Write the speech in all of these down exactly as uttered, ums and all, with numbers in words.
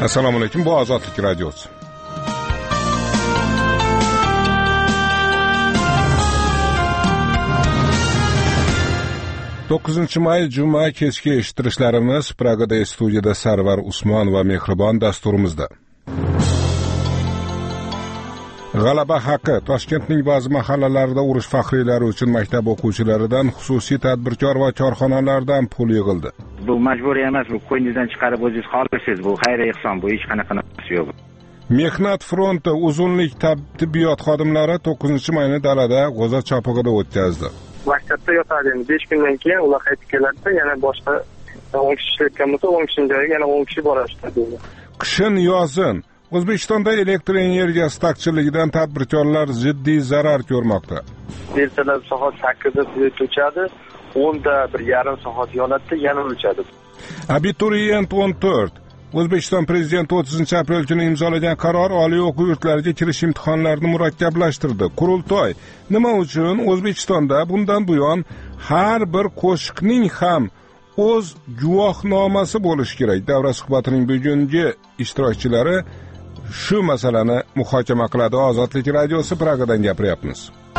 Assalomu alaykum, bu Ozodlik radiosi. to'qqizinchi may juma kechki eshittirishlarimiz Pragada studiyada Sarvar Usmon va Mehribon dasturimizda. G'alaba haqi. Toshkentning ba'zi mahallalarida urush faxriylari uchun maktab o'quvchilaridan, xususiy tadbirkor va korxonalardan pul yig'ildi. Bu majburiy emas, bu qo'yningizdan chiqarib o'zingiz xohlasiz, bu xayriya ehson, bu hech qanaqa narsa yo'q. Mehnat fronti uzunlik tibbiyot xodimlari to'qqizinchi mayni dalada G'o'za chopig'ida o'tkazdi. Maktabda yotadi, endi besh kundan keyin ular qaytib keladi, yana boshqa o'n kishi ishlayotgan bo'lsa, o'n kishining joyiga yana o'n kishi boradi. Qishin yozin O'zbekistonda elektr energiyasi taqchilligidan tadbirkorlar jiddiy zarar ko'rmoqda. Ertalab soat sakkizda plit o'chadi, o'nda bir yarim soat yonadi, yana o'chadi. Abituriyent o'n to'rt. O'zbekiston prezidenti o'ttizinchi aprel kuni imzolagan qaror oliy o'quv yurtlariga kirish imtihonlarini murakkablashtirdi. Qurultoy nima uchun O'zbekistonda bundan buyon har bir qo'shiqning ham o'z guvohnomasi bo'lishi kerak? Davra suhbatining bugungi ishtirokchilari shu masalani muhokama qiladi. Ozodlik radiosi, Pragadan gapiryapmiz.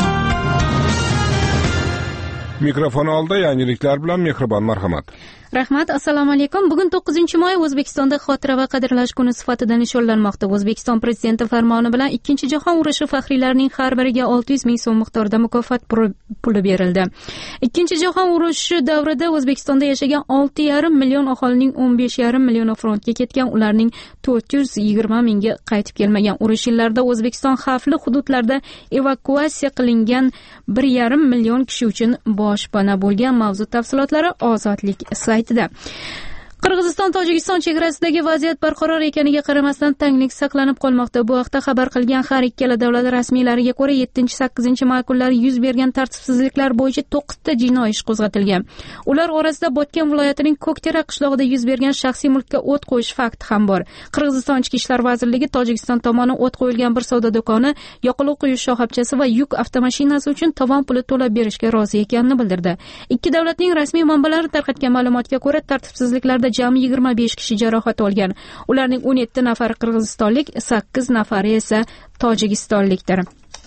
Mikrofon oldida yangiliklar bilan Mehribon, marhamat. Rahmat, assalomu alaykum. Bugun to'qqizinchi may O'zbekistonda xotira va qadrlash kuni sifatida nishonlanmoqda. O'zbekiston prezidenti farmoni bilan ikkinchi jahon urushi faxriylarining har biriga olti yuz ming so'm miqdorida mukofot puli berildi. Ikkinchi jahon urushi davrida O'zbekistonda yashagan olti yarim million aholining o'n besh yarim millioni frontga ketgan, ularning to'rt yuz yigirma mingi qaytib kelmagan. Urush yillarida O'zbekiston xavfli hududlarda evakuatsiya qilingan bir yarim million kishi uchun boshpana bo'lgan. Mavzu tafsilotlari Ozodlik saytida. Qirg'iziston Tojikiston chegarasidagi vaziyat barqaror ekaniga qaramasdan tanglik saqlanib qolmoqda. Bu haqda xabar qilgan har ikkala davlat rasmiylariga ko'ra yettinchi sakkizinchi may kunlari yuz bergan tartibsizliklar bo'yicha to'qqizta jinoiy ish qo'zg'atilgan. Ular orasida Botken viloyatining Ko'ktera qishlog'ida yuz bergan shaxsiy mulkka o't qo'yish fakti ham bor. Qirg'iziston Ichki ishlar vazirligi Tojikiston tomoni o't qo'yilgan bir savdo do'koni, yoqilg'i quyish shoxobchasi va yuk avtomashinasi uchun tovon puli to'lab berishga rozi ekanini bildirdi. Ikki davlatning rasmiy manbalari tarqatgan ma'lumotga ko'ra tartibsizliklarda jami yigirma besh kishi jarohat olgan. Ularning o'n yetti nafari qirg'izistonlik, sakkiz nafari esa tojikistonlikdir.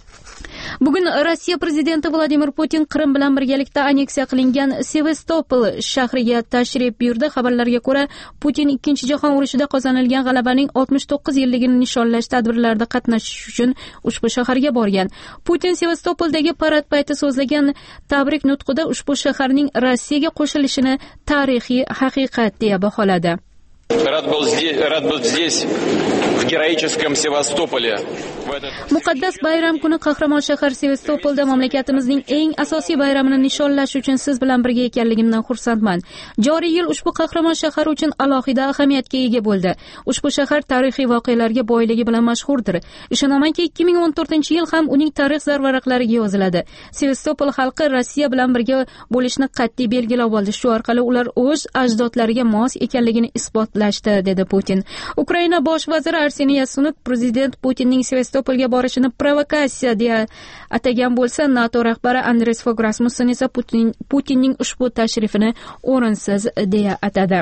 Bugun Rossiya prezidenti Vladimir Putin Qrim bilan birgalikda anneksiya qilingan Sevastopol shahriga tashrif buyurdi. Xabarlarga ko'ra, Putin ikkinchi jahon urushida qozonilgan g'alabaning oltmish to'qqiz yilligini nishonlash tadbirlarida qatnashish uchun ushbu shaharga borgan. Putin Sevastopoldagi parad payti so'zlagan tabrik nutqida ushbu shaharning Rossiyaga qo'shilishini tarixiy haqiqat deya baholadi. Рад был здесь, рад быть здесь, в героическом Севастополе. Muqaddas bayram kuni qahramon shahar Sevastopolda mamlakatimizning eng asosiy bayramini nishonlash uchun siz bilan birga ekanligimdan xursandman. Joriy yil ushbu qahramon shahar uchun alohida ahamiyatga ega bo'ldi. Ushbu shahar tarixiy voqealarga boyligi bilan mashhurdir. Ishonamanki ikki ming o'n to'rtinchi yil ham uning tarix zarvaraqlariga yoziladi. Sevastopol xalqi Rossiya bilan birga bo'lishni qat'iy belgilab oldi. Shu orqali ular o'z ajdodlariga mos ekanligini isbotlashdi, dedi Putin. Ukraina bosh vaziri Arseniy Yasunov prezident Putinning Sevastopolga borishini provokatsiya deya atagan bo'lsa, NATO rahbari Andres Fogh Rasmussen esa Putin, Putinning ushbu tashrifini o'rinsiz deya atadi.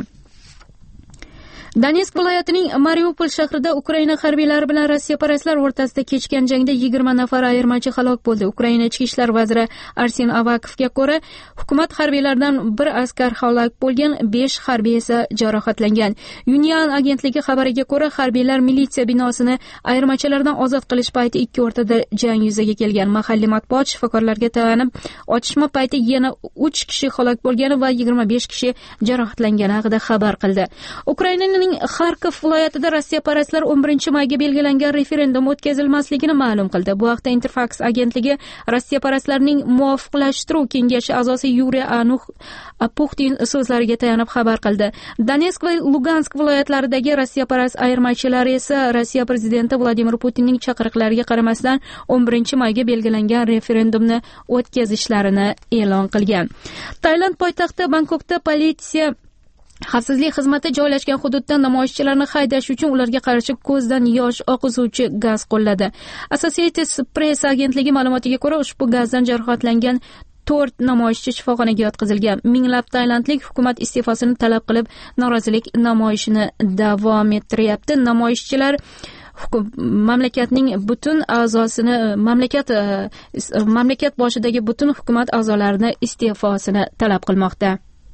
Donetsk viloyatining Mariupol shahrida Ukraina harbiylari bilan rossiyaparastlar o'rtasida kechgan jangda yigirma nafar ayirmachi halok bo'ldi. Ukraina ichki ishlar vaziri Arsen Avakovga ko'ra, hukumat harbiylaridan bir askar halok bo'lgan, besh harbiy esa jarohatlangan. Union agentligi xabariga ko'ra, harbiylar militsiya binosini ayirmachilardan ozod qilish payti ikki o'rtada jang yuzaga kelgan. Mahalliy matbuot shifokorlarga tayanib, otishma payti yana uch kishi halok bo'lgani va yigirma besh kishi jarohatlangani haqida xabar qildi. Ukrainaning Xarkov viloyatida rossiyaparastlar o'n birinchi mayga belgilangan referendum o'tkazilmasligini ma'lum qildi. Bu haqda Interfax agentligi rossiyaparastlarning muvofiqlashtiruv kengashi a'zosi Yuriy Puxtin so'zlariga tayanib xabar qildi. Donetsk va Lugansk viloyatlaridagi rossiyaparast ayirmachilari esa Rossiya prezidenti Vladimir Putinning chaqiriqlariga qaramasdan o'n birinchi mayga belgilangan referendumni o'tkazishlarini e'lon qilgan. Tailand poytaxti Bangkokda politsiya Xavfsizlik xizmati joylashgan hududdan namoyishchilarni haydash uchun ularga qarshi ko'zdan yosh oqizuvchi gaz qo'lladi. Associated Press agentligi ma'lumotiga ko'ra, ushbu gazdan jarohatlangan to'rt namoyishchi shifoxonaga yotqizilgan. Minglab tailandlik hukumat iste'fosini talab qilib norozilik namoyishini davom ettiryapti. Namoyishchilar mamlakatning butun a'zosini mamlakat mamlakat boshidagi butun hukumat a'zolarini iste'fosini talab qilmoqda.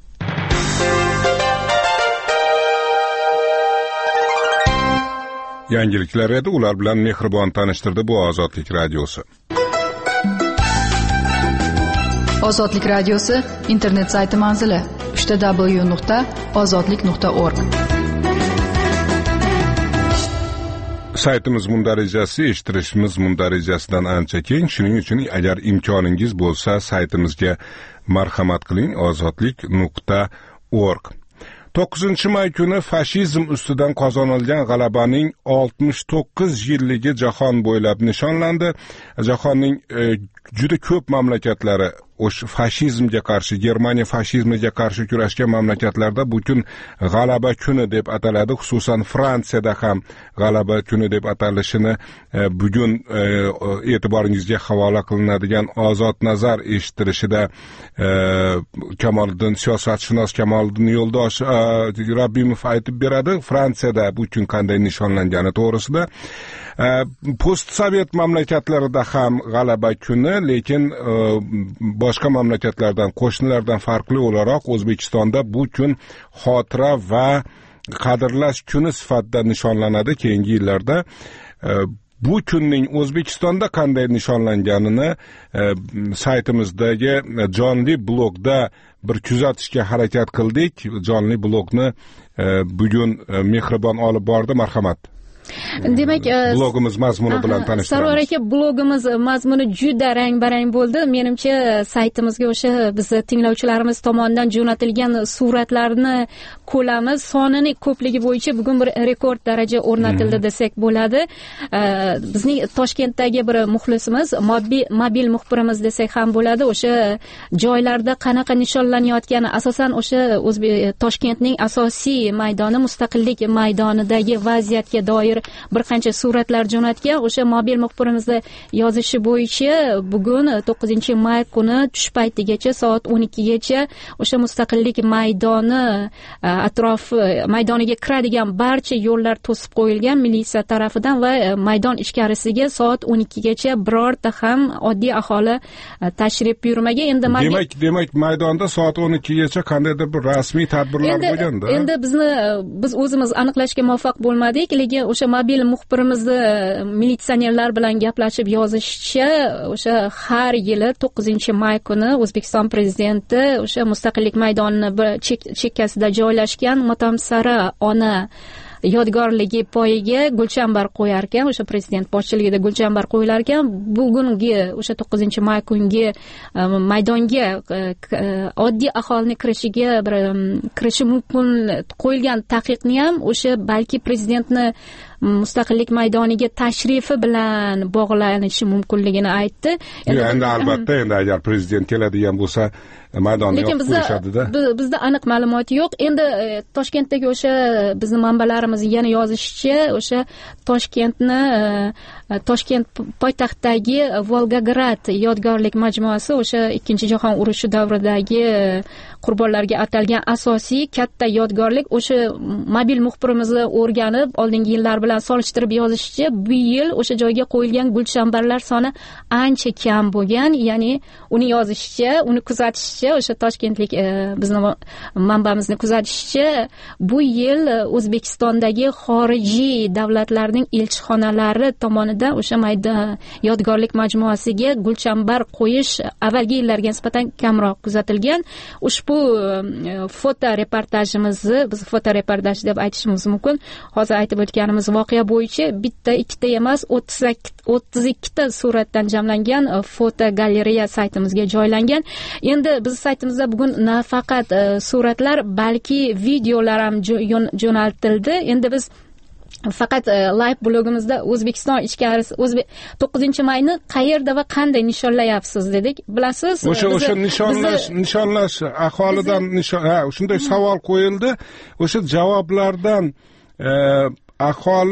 Yangiliklar edi, ular bilan mehribon tanishtirdi bu Ozodlik radiosi. Ozodlik radiosi internet sayti manzili uch w nuqta ozodlik nuqta org. Saytimiz mundarijasi, eshittirishimiz mundarijasidan ancha keng. Shuning uchun agar imkoningiz bo'lsa, saytimizga marhamat qiling, ozodlik nuqta org. to'qqizinchi may kuni fashizm ustidan qozonilgan g'alabaning oltmish to'qqiz yilligi jahon bo'ylab nishonlandi. Jahonning e, juda ko'p mamlakatlari o'sha fashizmga qarshi, Germaniya fashizmiga qarshi kurashgan mamlakatlarda bu kun g'alaba kuni deb ataladi. Xususan Fransiyada ham g'alaba kuni deb atalishini e, bugun e, e'tiboringizga havola qilinadigan Ozod nazar eshittirishida e, Kamoliddin siyosatshunos Kamoliddin Yo'ldosh e, Rabbimov aytib beradi. Fransiyada bu kun qanday nishonlangani to'g'risida. E, post sovet mamlakatlarida ham g'alaba kuni, lekin e, boshqa mamlakatlardan, qo'shnilardan farqli o'laroq O'zbekistonda bu kun xotira va qadrlash kuni sifatida nishonlanadi. Keyingi yillarda e, bu kunning O'zbekistonda qanday nishonlanganini e, saytimizdagi jonli blogda bir kuzatishga harakat qildik. Jonli blogni e, bugun e, mehribon olib bordi. Marhamat. Demak, blogimiz mazmuni bilan tanishtiramiz. Sarvar aka, blogimiz mazmuni juda rang-barang bo'ldi. Menimcha saytimizga o'sha biz tinglovchilarimiz tomonidan jo'natilgan suratlarni ko'lami sonini ko'pligi bo'yicha bugun bir rekord daraja o'rnatildi desak bo'ladi. Bizning Toshkentdagi bir muxlisimiz, mobil mobil muxbirimiz desak ham bo'ladi. O'sha joylarda qanaqa nishonlanayotgani, asosan o'sha Toshkentning asosiy maydoni, Mustaqillik maydonidagi vaziyatga doir bir qancha suratlar jo'natgan. O'sha mobil muxbirimizni yozishi bo'yicha bugun to'qqizinchi may kuni tush paytigacha soat o'n ikkigacha o'sha Mustaqillik maydoni atrofi maydoniga kiradigan barcha yo'llar to'sib qo'yilgan militsiya tarafidan va maydon ichkarisiga soat o'n ikkigacha birorta ham oddiy aholi tashrif buyurmagan. Endi demak demak maydonda soat o'n ikkigacha qandaydir bir rasmiy tadbirlar bo'lganda. Endi bizni biz o'zimiz aniqlashga muvaffaq bo'lmadik, lekin o'sha mobil muxbirimizni militsionerlar bilan gaplashib yozishicha, o'sha har yili to'qqizinchi may kuni O'zbekiston prezidenti o'sha Mustaqillik maydonining bir chekkasida joylashgan Motamsara ona yodgorligi poyiga gulchambar qo'yar ekan. O'sha prezident boshchiligida gulchambar qo'yilar ekan. Bugungi o'sha to'qqizinchi may kungi maydonga oddiy aholining kirishiga bir kirishi mumkin qo'yilgan taqiqni ham o'sha balki prezidentni Mustaqillik maydoniga tashrifi bilan bog'lanishi mumkinligini aytdi. Endi albatta, endi agar prezident keladigan bo'lsa maydonni yopib qo'yishadi-da. Lekin bizda aniq ma'lumot yo'q. Endi Toshkentdagi o'sha bizning manbalarimiz yana yozishicha, o'sha Toshkentni Toshkent poytaxtdagi Volgograd yodgorlik majmuasi o'sha ikkinchi jahon urushi davridagi qurbonlarga atalgan asosiy katta yodgorlik. O'sha mobil muxbirimizni o'rganib, oldingi yillar bilan solishtirib yozishicha, bu yil o'sha joyga qo'yilgan gulchambarlar soni ancha kam bo'lgan. Ya'ni uni yozishicha, uni kuzatishicha, o'sha toshkentlik bizning manbamizni kuzatishicha, bu yil O'zbekistondagi xorijiy davlatlarning elchixonalari tomonidan o'sha maydon yodgorlik majmuasiga gulchambar qo'yish avvalgi yillarga nisbatan kamroq kuzatilgan. Ushbu foto reportajimizni biz foto reportaj deb aytishimiz mumkin. Hozir aytib o'tganimiz voqea bo'yicha bitta, ikkita emas, o'ttiz ikkita suratdan jamlangan fotogalereya saytimizga joylangan. Endi biz saytimizda bugun nafaqat suratlar, balki videolar ham jo'naltirildi. Endi biz faqat live blogimizda O'zbekiston ichkarisi to'qqizinchi mayni qayerda va qanday nishonlayapsiz dedik. Bilasiz, o'sha o'sha nishonlash nishonlash aholidan nishon ha shunday savol qo'yildi. O'sha javoblardan aholi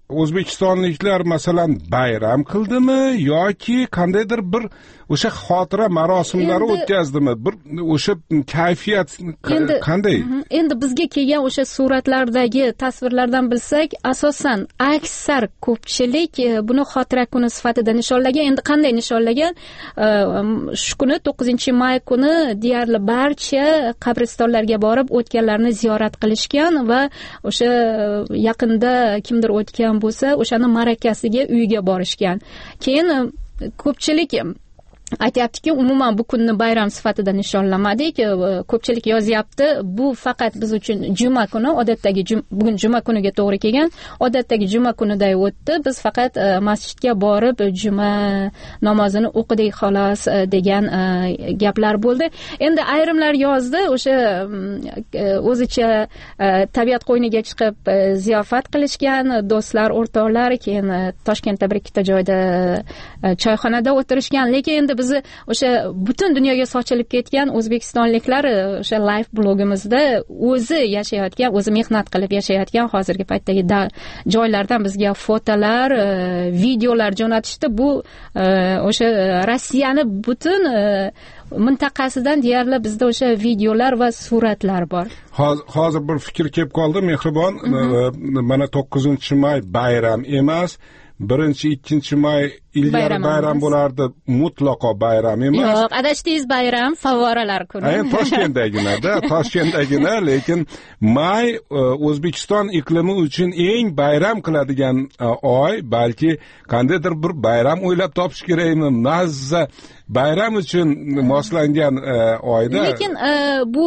o'zbekistonliklar masalan bayram qildimi yoki qandaydir bir o'sha xotira marosimlari o'tkazdimi? Bir o'sha kayfiyat qanday? Endi bizga kelgan o'sha suratlardagi tasvirlardan bilsak, asosan aksar ko'pchilik buni xotira kuni sifatida nishonlagan. Endi qanday nishonlagan? Shu kuni to'qqizinchi may kuni deyarli barcha qabristonlarga borib o'tganlarni ziyorat qilishgan va o'sha yaqinda kimdir o'tgan bo'lsa, o'shani ma'rakasiga uyiga borishgan. Keyin ko'pchilik aytayaptiki, umuman bu kunni bayram sifatida nishonlamadik. Ko'pchilik yozyapti, bu faqat biz uchun juma kuni, odatdagi bugun juma kuniga to'g'ri kelgan, odatdagi juma kuniday o'tdi. Biz faqat masjidga borib juma namozini o'qidik xolos degan gaplar bo'ldi. Endi ayrimlar yozdi, o'sha o'zicha tabiat qo'yniga chiqib ziyofat qilishgan, do'stlar, o'rtoqlar, keyin Toshkentda bir ikkita joyda choyxonada o'tirishgan. Lekin endi bizni o'sha butun dunyoga sochilib ketgan o'zbekistonliklar o'sha live blogimizda o'zi yashayotgan, o'zi mehnat qilib yashayotgan hozirgi paytdagi joylardan bizga fotolar, videolar jo'natishdi. Bu o'sha Rossiyani butun mintaqasidan deyarli bizda o'sha videolar va suratlar bor. Hozir bir fikr kelib qoldi, Mehribon. Mana to'qqizinchi may bayram emas, birinchi ikkinchi may ilgari bayram bo'lardi, mutlaqo bayram emas. Yo'q, adashdingiz, bayram favvoralar kuni. Aynan Toshkentdagina-da, Toshkentdagina, lekin may O'zbekiston iqlimi uchun eng bayram qiladigan oy, balki qandaydir bir bayram o'ylab topish kerakmi? Mazza bayram uchun moslangan oyda. Lekin bu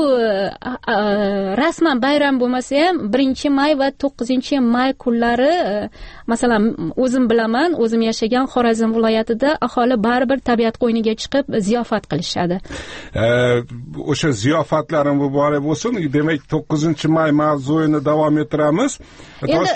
rasman bayram bo'lmasa ham birinchi may va to'qqizinchi may kunlari, masalan, o'zim bilaman, o'zim yashagan Xorazm viloyatida aholi baribir tabiat qo'yniga chiqib ziyofat qilishadi. O'sha ziyofatlarim muborak bo'lsin. Demak, to'qqizinchi may mavzuyini davom ettiramiz. Endi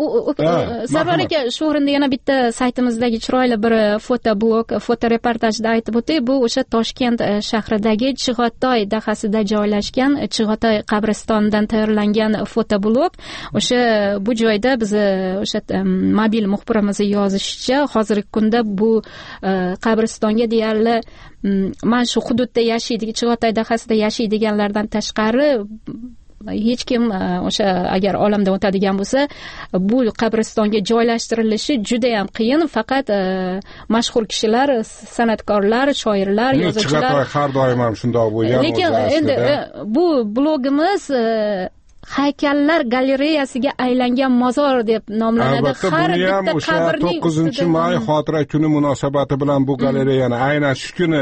Sarvar aka, shu o'rinda yana bitta saytimizdagi chiroyli bir fotoblog, fotoreportajda aytib o'tdik. Bu o'sha Toshkent shahridagi Chig'otoy dahasida joylashgan Chig'otoy qabristonidan tayyorlangan fotoblog. O'sha bu joyda biz o'sha mobil muxbirimiz yozishicha, hozirgi kunda bu qabristonga deyarli mana shu hududda yashaydi, Chig'otoy dahasida yashaydiganlardan tashqari hech kim o'sha agar olamdan o'tadigan bo'lsa, bu qabristonga joylashtirilishi juda ham qiyin. Faqat mashhur kishilar, san'atkorlar, shoirlar, yozuvchilar. Chig'otoy har doim ham shundoq bo'lgan. Lekin endi bu blogimiz haykallar galereyasiga aylangan mozor deb nomlanadi. Har bitta qabrning to'qqizinchi may xotira kuni munosabati bilan bu galereyani aynan shu kuni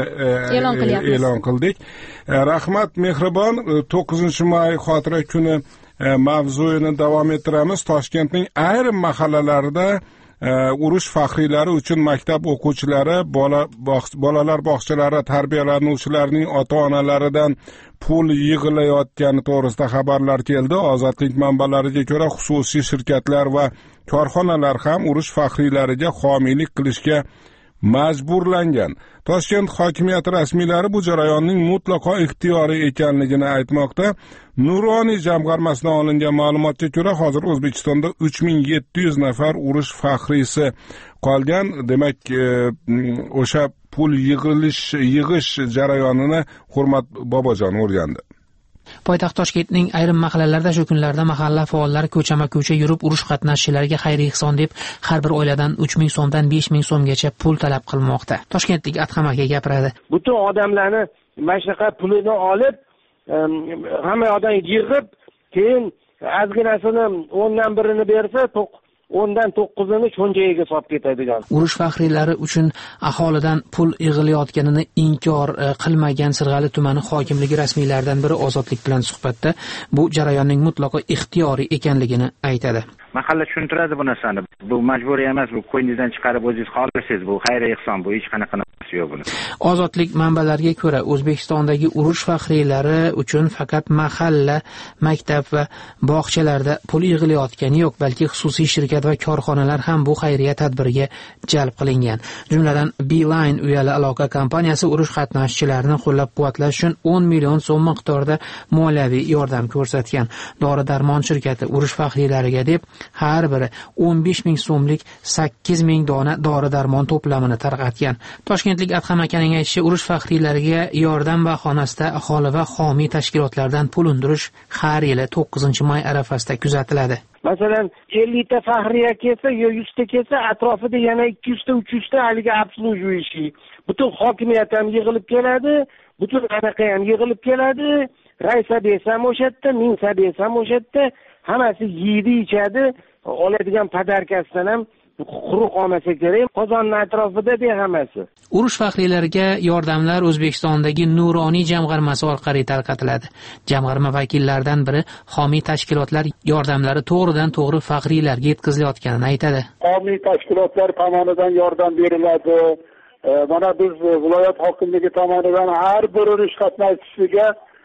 e'lon qildik. Rahmat Mehribon, to'qqizinchi may xotira kuni mavzuyini davom ettiramiz. Toshkentning ayrim mahallalarida urush faxriylari uchun maktab o'quvchilari, bola bolalar bog'chalari tarbiyalanuvchilarining ota-onalaridan pul yig'ilayotgani to'g'risida xabarlar keldi. Ozodlik manbalariga ko'ra, xususiy shirkatlar va korxonalar ham urush faxriylariga homiylik qilishga majburlangan. Toshkent hokimiyati rasmiylari bu jarayonning mutlaqo ixtiyoriy ekanligini aytmoqda. Nuroniy jamg'armasidan olingan ma'lumotga ko'ra, hozir O'zbekistonda uch ming yetti yuz nafar urush faxriysi qolgan. Demak, o'sha pul yig'ilish yig'ish jarayonini Hurmat Bobojon o'rgandi. Poytaxt Toshkentning ayrim mahallalarida shu kunlarda mahalla faollari ko'chama-ko'cha yurib urush qatnashchilariga xayriy ehson deb har bir oiladan uch ming so'mdan besh ming so'mgacha pul talab qilmoqda. Toshkentlik Adham aka gapiradi. Butun odamlarni mashnaqa pulini olib, hamma odam yig'ib, keyin ozginasini o'ndan birini bersa, o'ndan to'qqizini cho'njagiga solib ketadigan. Urush faxriylari uchun aholidan pul yig'ilayotganini inkor qilmagan Sirg'ali tumani hokimligi rasmiylaridan biri Ozodlik bilan suhbatda bu jarayonning mutlaqo ixtiyoriy ekanligini aytadi. Mahalla tushuntiradi bu narsani. Bu majburiy emas, bu qo'yningizdan chiqarib o'zingiz xohlasangiz, bu xayriy ehson, bu hech qanaqa narsa yo'q buni. Ozodlik manbalariga ko'ra, O'zbekistondagi urush faxriylari uchun faqat mahalla, maktab va bog'chalarda pul yig'ilayotgani yo'q, balki xususiy shirkat va korxonalar ham bu xayriya tadbiriga jalb qilingan. Jumladan, Beeline uyali aloqa kompaniyasi urush qatnashchilarini qo'llab-quvvatlash uchun o'n million so'm miqdorida moliyaviy yordam ko'rsatgan. Dori-darmon shirkati urush faxriylariga deb Har biri o'n besh ming so'mlik sakkiz ming dona dori-darmon to'plamini tarqatgan. Toshkentlik Adham akaning aytishicha, urush faxriylariga yordam bahonasida aholi va homiy tashkilotlardan pul undirish har yili to'qqizinchi may arafasida kuzatiladi. Masalan, ellikta faxriya kelsa, yo yuzta kelsa, atrofida yana ikki yuzta, uch yuzta haligi обслуживающий. Butun hokimiyat ham yig'ilib keladi, butun anaqa ham yig'ilib keladi. Raisabes ham o'sha yerda, minsabes ham o'sha yerda, hammasi yeydi, ichadi, oladigan podarkasidan ham quruq olmasa kerak. Qozonni atrofida de hammasi. Urush faxriylariga yordamlar O'zbekistondagi Nuroniy jamg'armasi orqali tarqatiladi. Jamg'arma vakillaridan biri homiy tashkilotlar yordamlari to'g'ridan to'g'ri faxriylarga yetkazilayotganini aytadi. Homiy tashkilotlar tomonidan yordam beriladi. Mana biz viloyat hokimligi tomonidan har bir urush qatnashchisiga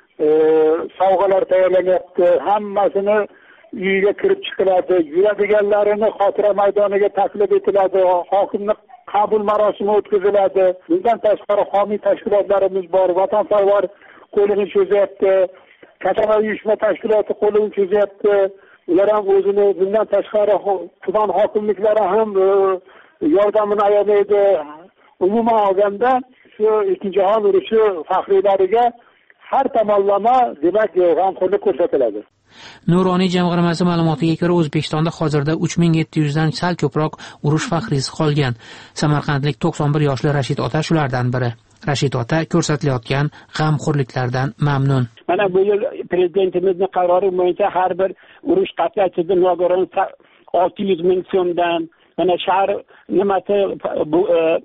sovg'alar tayyorlanyapti. Hammasini uyiga kirib chiqiladi. Yuradiganlarini xotira maydoniga taklif etiladi. Hokimlik qabul marosimi o'tkaziladi. Bundan tashqari homiy tashkilotlarimiz bor. Vatanparvar qo'lini cho'zyapti. Kasaba uyushma tashkiloti qo'lini cho'zyapti. Ular ham o'zini, bundan tashqari tuman hokimliklari ham yordamini ayamaydi. Umuman olganda shu ikkinchi jahon urushi faxriylariga har tomonlama demak g'amxo'rlik ko'rsatiladi. Nuroniy jamg'armasi ma'lumotiga ko'ra, O'zbekistonda hozirda uch ming yetti yuz dan sal ko'proq urush faxriysi qolgan. Samarqandlik to'qson bir yoshli Rashid ota shulardan biri. Rashid ota ko'rsatilayotgan g'amxo'rliklardan mamnun. Mana bu yil prezidentimizning qarori bo'yicha har bir urush qatnashchisi nogiron olti yuz ming so'mdan, mana shahar nimasi bu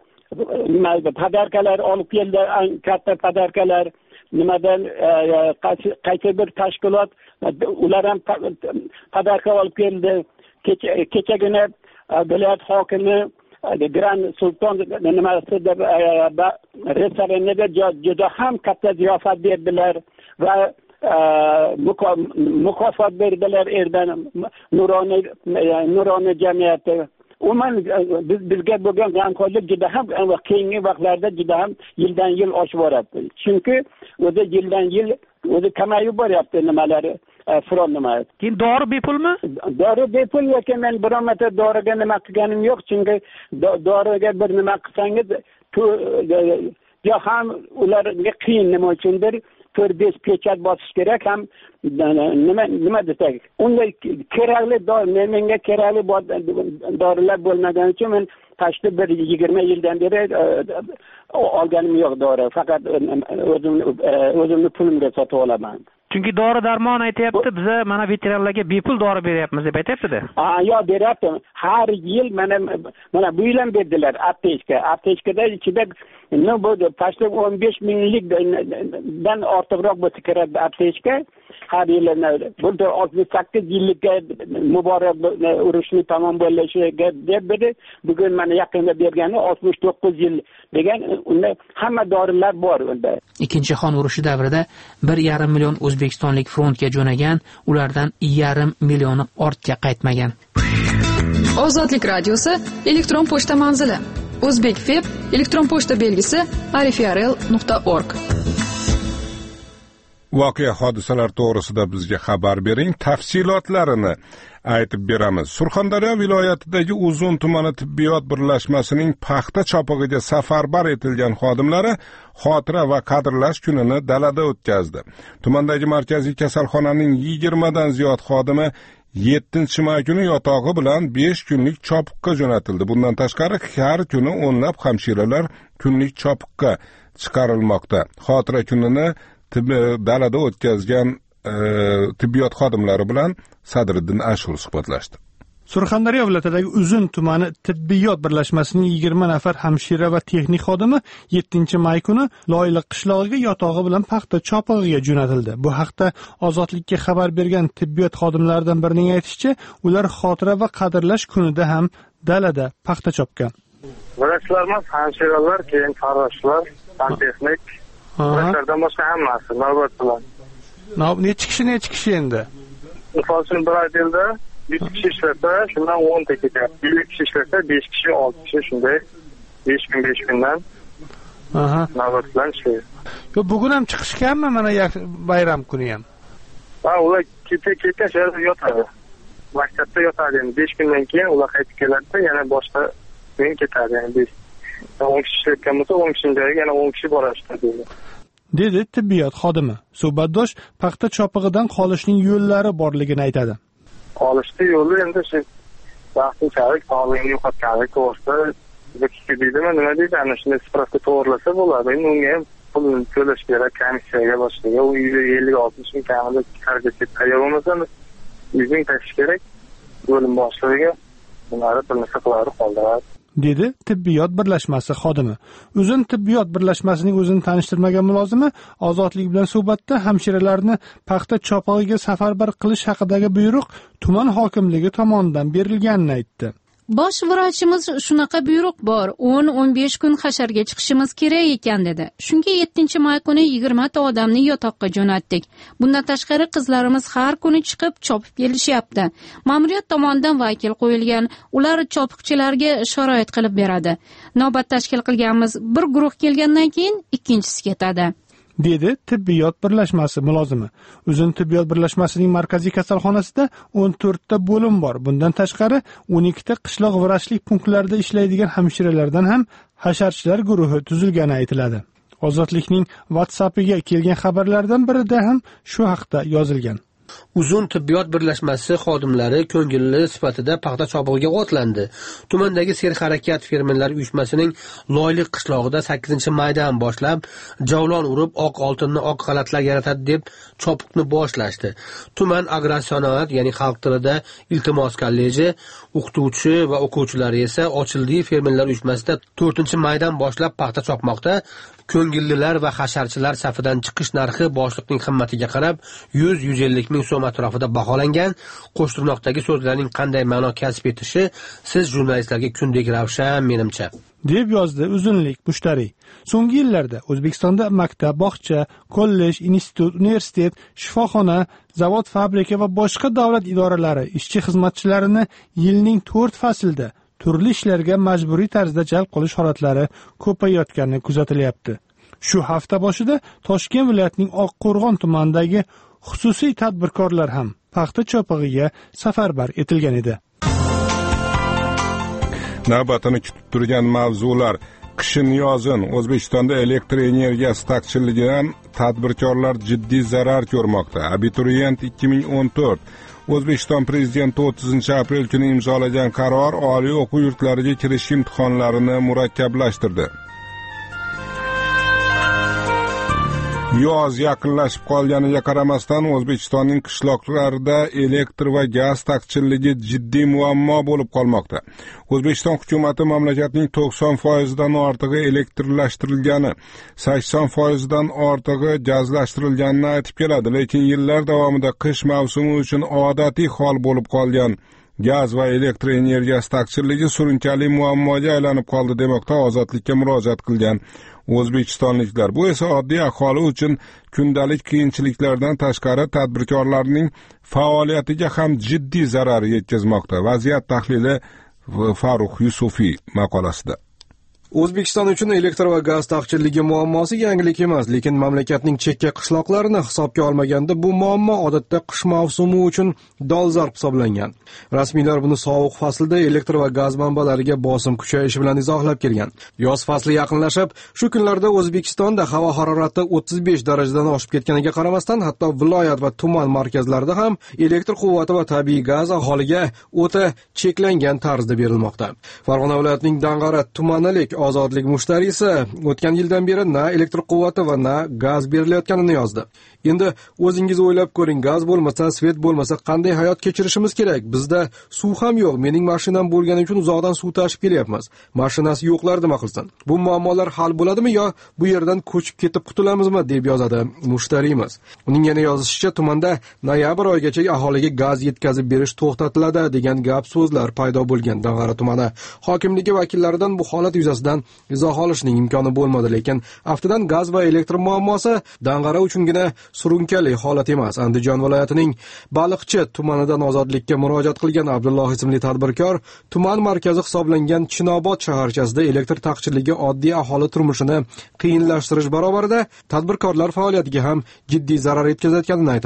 nima podarkalar olib keldi, katta podarkalar. Nimadan qaysi bir tashkilot ular ham podarka olib keldi. Kechagina viloyat hokimi Grand Sulton nimasida restoranida juda ham katta ziyofat berdilar va mukofot berdilar erdan Nuroniy Nuroniy jamiyati. Umuman biz bizga bo'lgan g'amxo'rlik juda ham keyingi vaqtlarda juda ham yildan yil oshib boryapti. Chunki o'zi yildan yil o'zi kamayib boryapti nimalari, front nima. Keyin dori bepulmi? Dori bepul yoki men biror marta doriga nima qilganim yo'q, chunki doriga bir nima qilsangiz yo ham ularga qiyin nima uchundir to'rt besh pechat bosish kerak, ham nima nima desak unga kerakli menga kerakli dorilar bo'lmagani uchun men tashqi bir yigirma yildan beri olganim yo'q dori, faqat o'zimni o'zimni pulimga sotib olaman. Chunki dori darmon aytayapti, biza mana veteranlarga bepul dori beryapmiz deb aytayapti-da. Ha, yo'q, beryapti. Har yil mana mana bu yil ham berdilar aptechka. Aptechkada ichida nima bo'ldi? Tashqi o'n besh minglikdan ortiqroq bo'lsa kerak aptechka. Har yil bo'ldi oltmish sakkiz yillikka muborak urushni tamom bo'lishiga deb dedi. Bugun mana yaqinda bergani oltmish to'qqiz yil degan, unda hamma dorilar bor unda. Ikkinchi jahon urushi davrida bir yarim million O'zbekistonlik frontga jo'nagan, ulardan yarim millioni ortga qaytmagan. Ozodlik radiosi elektron pochta manzili: o'zbekfeb elektron pochta belgisi arifiarel nuqta org. Voqea hodisalar to'g'risida bizga xabar bering, tafsilotlarini aytib beramiz. Surxondaryo viloyatidagi Uzun tumani tibbiyot birlashmasining paxta chopig'iga safarbar etilgan xodimlari xotira va qadrlash kunini dalada o'tkazdi. Tumandagi markaziy kasalxonaning yigirmadan ziyod xodimi yettinchi may kuni yotog'i bilan besh kunlik chopiqqa jo'natildi. Bundan tashqari har kuni o'nlab hamshiralar kunlik chopiqqa chiqarilmoqda. Xotira kunini dalada o'tkazgan e, tibbiyot xodimlari bilan Sadriddin Ashur suhbatlashdi. Surxondaryo viloyatidagi Uzun tumani tibbiyot birlashmasining yigirma nafar hamshira va texnik xodimi yettinchi may kuni Loyliq qishlog'iga yotog'i bilan paxta chopig'iga jo'natildi. Bu haqda Ozodlikka xabar bergan tibbiyot xodimlaridan birining aytishicha, ular xotira va qadrlash kunida ham dalada paxta chopgan. Vrachlarimiz, hamshiralar, keyin farroshlar, santexnik, vrachlardan boshqa hammasi navbat bilan. Necha kishi necha kishi endi? Misol uchun bir aytildi yuz kishi ishlasa, shundan o'nta ketyapti. ellik kishi ishlasa, besh kishi, olti kishi, shunday besh kun besh kundan aha navbat bilan ishlaydi. Yo, bugun ham chiqishganmi mana bayram kuni ham? Ha, ular kecha kecha shaharda yotadi. maktabda yotadi. Endi besh kundan keyin ular qaytib keladi, yana boshqa kun ketadi. Ya'ni o'n kishi ishlayotgan bo'lsa, o'n kishining joyiga yana o'n kishi boradi dedi tibbiyot xodimi. Suhbatdosh paxta chopig'idan qolishning yo'llari borligini aytadi. Qolishni yo'li endi shu vaqtinchalik sog'lig'ini yo'qotganlik to'g'risida bir deydimi, nima deydi, ana shuni spravka to'g'rilasa bo'ladi. Endi unga ham pulni to'lash kerak, komissiyaga boshqaga. U ellik oltmish ming kamida xarajatga tayyor bo'lmasa, yuz ming tashish kerak. Bo'lim boshlig'iga ularni bilmasa qiladi, qoldiradi. dedi tibbiyot birlashmasi xodimi. Uzun tibbiyot birlashmasining o'zini tanishtirmagan mulozimi Ozodlik bilan suhbatda hamshiralarni paxta chopig'iga safarbar qilish haqidagi buyruq tuman hokimligi tomonidan berilganini aytdi. Bosh vrachimiz shunaqa buyruq bor, o'n o'n besh kun hasharga chiqishimiz kerak ekan dedi. Shunga yettinchi may kuni yigirma ta odamni yotoqqa jo'natdik. Bundan tashqari qizlarimiz har kuni chiqib chopib kelishyapti. Ma'muriyat tomonidan vakil qo'yilgan, ular chopiqchilarga sharoit qilib beradi. Navbat tashkil qilganmiz, bir guruh kelgandan keyin ikkinchisi ketadi. dedi tibbiyot birlashmasi mulozimi. Uzun tibbiyot birlashmasining markaziy kasalxonasida o'n to'rtta bo'lim bor. Bundan tashqari o'n ikkita qishloq vrachlik punktlarida ishlaydigan hamshiralardan ham hasharchilar guruhi tuzilgani aytiladi. Ozodlikning WhatsAppiga kelgan xabarlardan birida ham shu haqda yozilgan. Uzun tibbiyot birlashmasi xodimlari ko'ngilli sifatida paxta chopig'iga otlandi. Tumandagi serharakat fermerlar uyushmasining Loyliq qishlog'ida sakkizinchi maydan boshlab javlon urib oq oltinni oq xalatlar yaratadi deb chopiqni boshlashdi. Tuman agrosanoat, ya'ni xalq tilida iltimos kolleji o'qituvchi va o'quvchilari esa ochildiyi fermerlar uyushmasida to'rtinchi maydan boshlab paxta chopmoqda. Ko'ngillilar va hasharchilar safidan chiqish narxi boshliqning qimmatiga qarab yuz yuz ellik ming so'm atrofida baholangan. Qo'shtirnoqdagi so'zlarning qanday ma'no kasb etishi siz jurnalistlarga kundek ravshan menimcha, deb yozdi uzunlik mushtariy. So'nggi yillarda O'zbekistonda maktab, bog'cha, kollej, institut, universitet, shifoxona, zavod, fabrika va boshqa davlat idoralari ishchi xizmatchilarini yilning to'rt faslida turli ishlarga majburiy tarzda jalb qilish holatlari ko'payayotgani kuzatilyapti. Shu hafta boshida Toshkent viloyatining Oqqo'rg'on tumanidagi xususiy tadbirkorlar ham paxta chopig'iga safarbar etilgan edi. Navbatini kutib turgan mavzular: qishin yozin O'zbekistonda elektr energiyasi taqchilligidan tadbirkorlar jiddiy zarar ko'rmoqda. Abituriyent ikki ming o'n to'rt O'zbekiston prezidenti o'ttizinchi aprel kuni imzolagan qaror oliy o'quv yurtlariga kirish imtihonlarini murakkablashtirdi. Yoz yaqinlashib qolganiga qaramasdan O'zbekistonning qishloqlarida elektr va gaz taqchilligi jiddiy muammo bo'lib qolmoqda. O'zbekiston hukumatı mamlakatning to'qson foizdan ortig'i elektrlashtirilgani, sakson foizdan ortig'i gazlashtirilganini aytib keladi, lekin yillar davomida qish mavsumi uchun odatiy hol bo'lib qolgan gaz va elektr energiyasi taqchilligi surunkali muammoga aylanib qoldi demoqda Ozodlikka murojaat qilgan o'zbekistonliklar. Bu esa oddiy aholi uchun kundalik qiyinchiliklardan tashqari tadbirkorlarning faoliyatiga ham jiddiy zarar yetkazmoqda. Vaziyat tahlili Farruh Yusufiy maqolasida. O'zbekiston uchun elektr va gaz taqchilligi muammosi yangilik emas, lekin mamlakatning chekka qishloqlarini hisobga olmaganda bu muammo odatda qish mavsumi uchun dolzarb hisoblangan. Rasmiylar buni sovuq faslda elektr va gaz manbalariga bosim kuchayishi bilan izohlab kelgan. Yoz fasli yaqinlashib, shu kunlarda O'zbekistonda havo harorati o'ttiz besh darajadan oshib ketganiga qaramasdan, hatto viloyat va tuman markazlarida ham elektr quvvati va tabiiy gaz aholiga o'ta cheklangan tarzda berilmoqda. Farg'ona viloyatining Dang'ara tumanlik Ozodlik mushtarisi o'tgan yildan beri na elektr quvvati va na gaz berilayotganini yozdi. Endi o'zingiz o'ylab ko'ring, gaz bo'lmasa, svet bo'lmasa qanday hayot kechirishimiz kerak? Bizda suv ham yo'q. Mening mashinam bo'lgani uchun uzoqdan suv tashib kelyapmiz. Mashinasi yo'qlar nima qilsin? Bu muammolar hal bo'ladimi yo bu yerdan ko'chib ketib qutulamizmi deb yozadi mushtariyimiz. Uning yana yozishicha, tumanda noyabr oyigacha aholiga gaz yetkazib berish to'xtatiladi degan gap so'zlar paydo bo'lgan. Dang'ara tumani hokimligi vakillaridan bu holat yuzasidan izoh olishning imkoni bo'lmadi, lekin aftidan gaz va elektr muammosi Dang'ara uchungina surunkali holat emas. Andijon viloyatining Baliqchi tumanidan Ozodlikka murojaat qilgan Abdulloh ismli tadbirkor tuman markazi hisoblangan Chinobod shaharchasida elektr taqchilligi oddiy aholi turmushini qiyinlashtirish barobarida tadbirkorlar faoliyatiga ham jiddiy zarar yetkazayotganini aytadi.